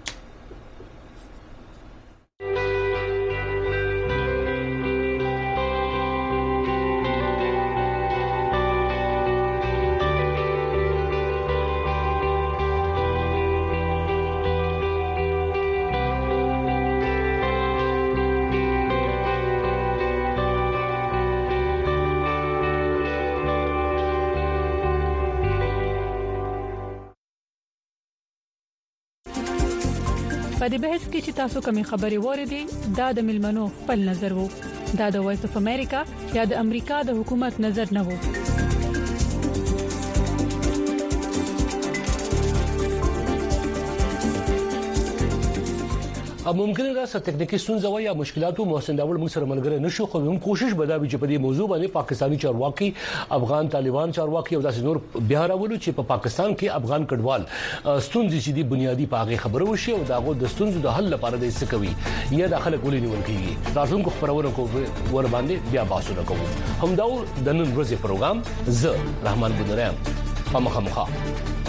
په دې بحث کې چې تاسو کومې خبرې وریدي دا د ملمنو خپل نظر وو دا د وایس اف امریکا یا د امریکا د حکومت نظر نه وو ممکن را ست تکنیکی ستونزه یا مشکلاتو محسن داول موږ سره ملګری نشو خو موږ کوشش به دا وي چې په دې موضوع باندې پاکستاني چارواکي افغان طالبان چارواکي او داسې نور بیا راولو چې په پاکستان کې افغان کډوال ستونزې چې دي بنیادی پاغه خبره وشي او داغه د ستونزو د حل لپاره د څه کوي یا د خلک ولې نیول کیږي راتلونکو خبرونه کو ور باندې بیا باسو کوو هم دا د نن ورځې پروګرام ز رحمان بودرام په مخه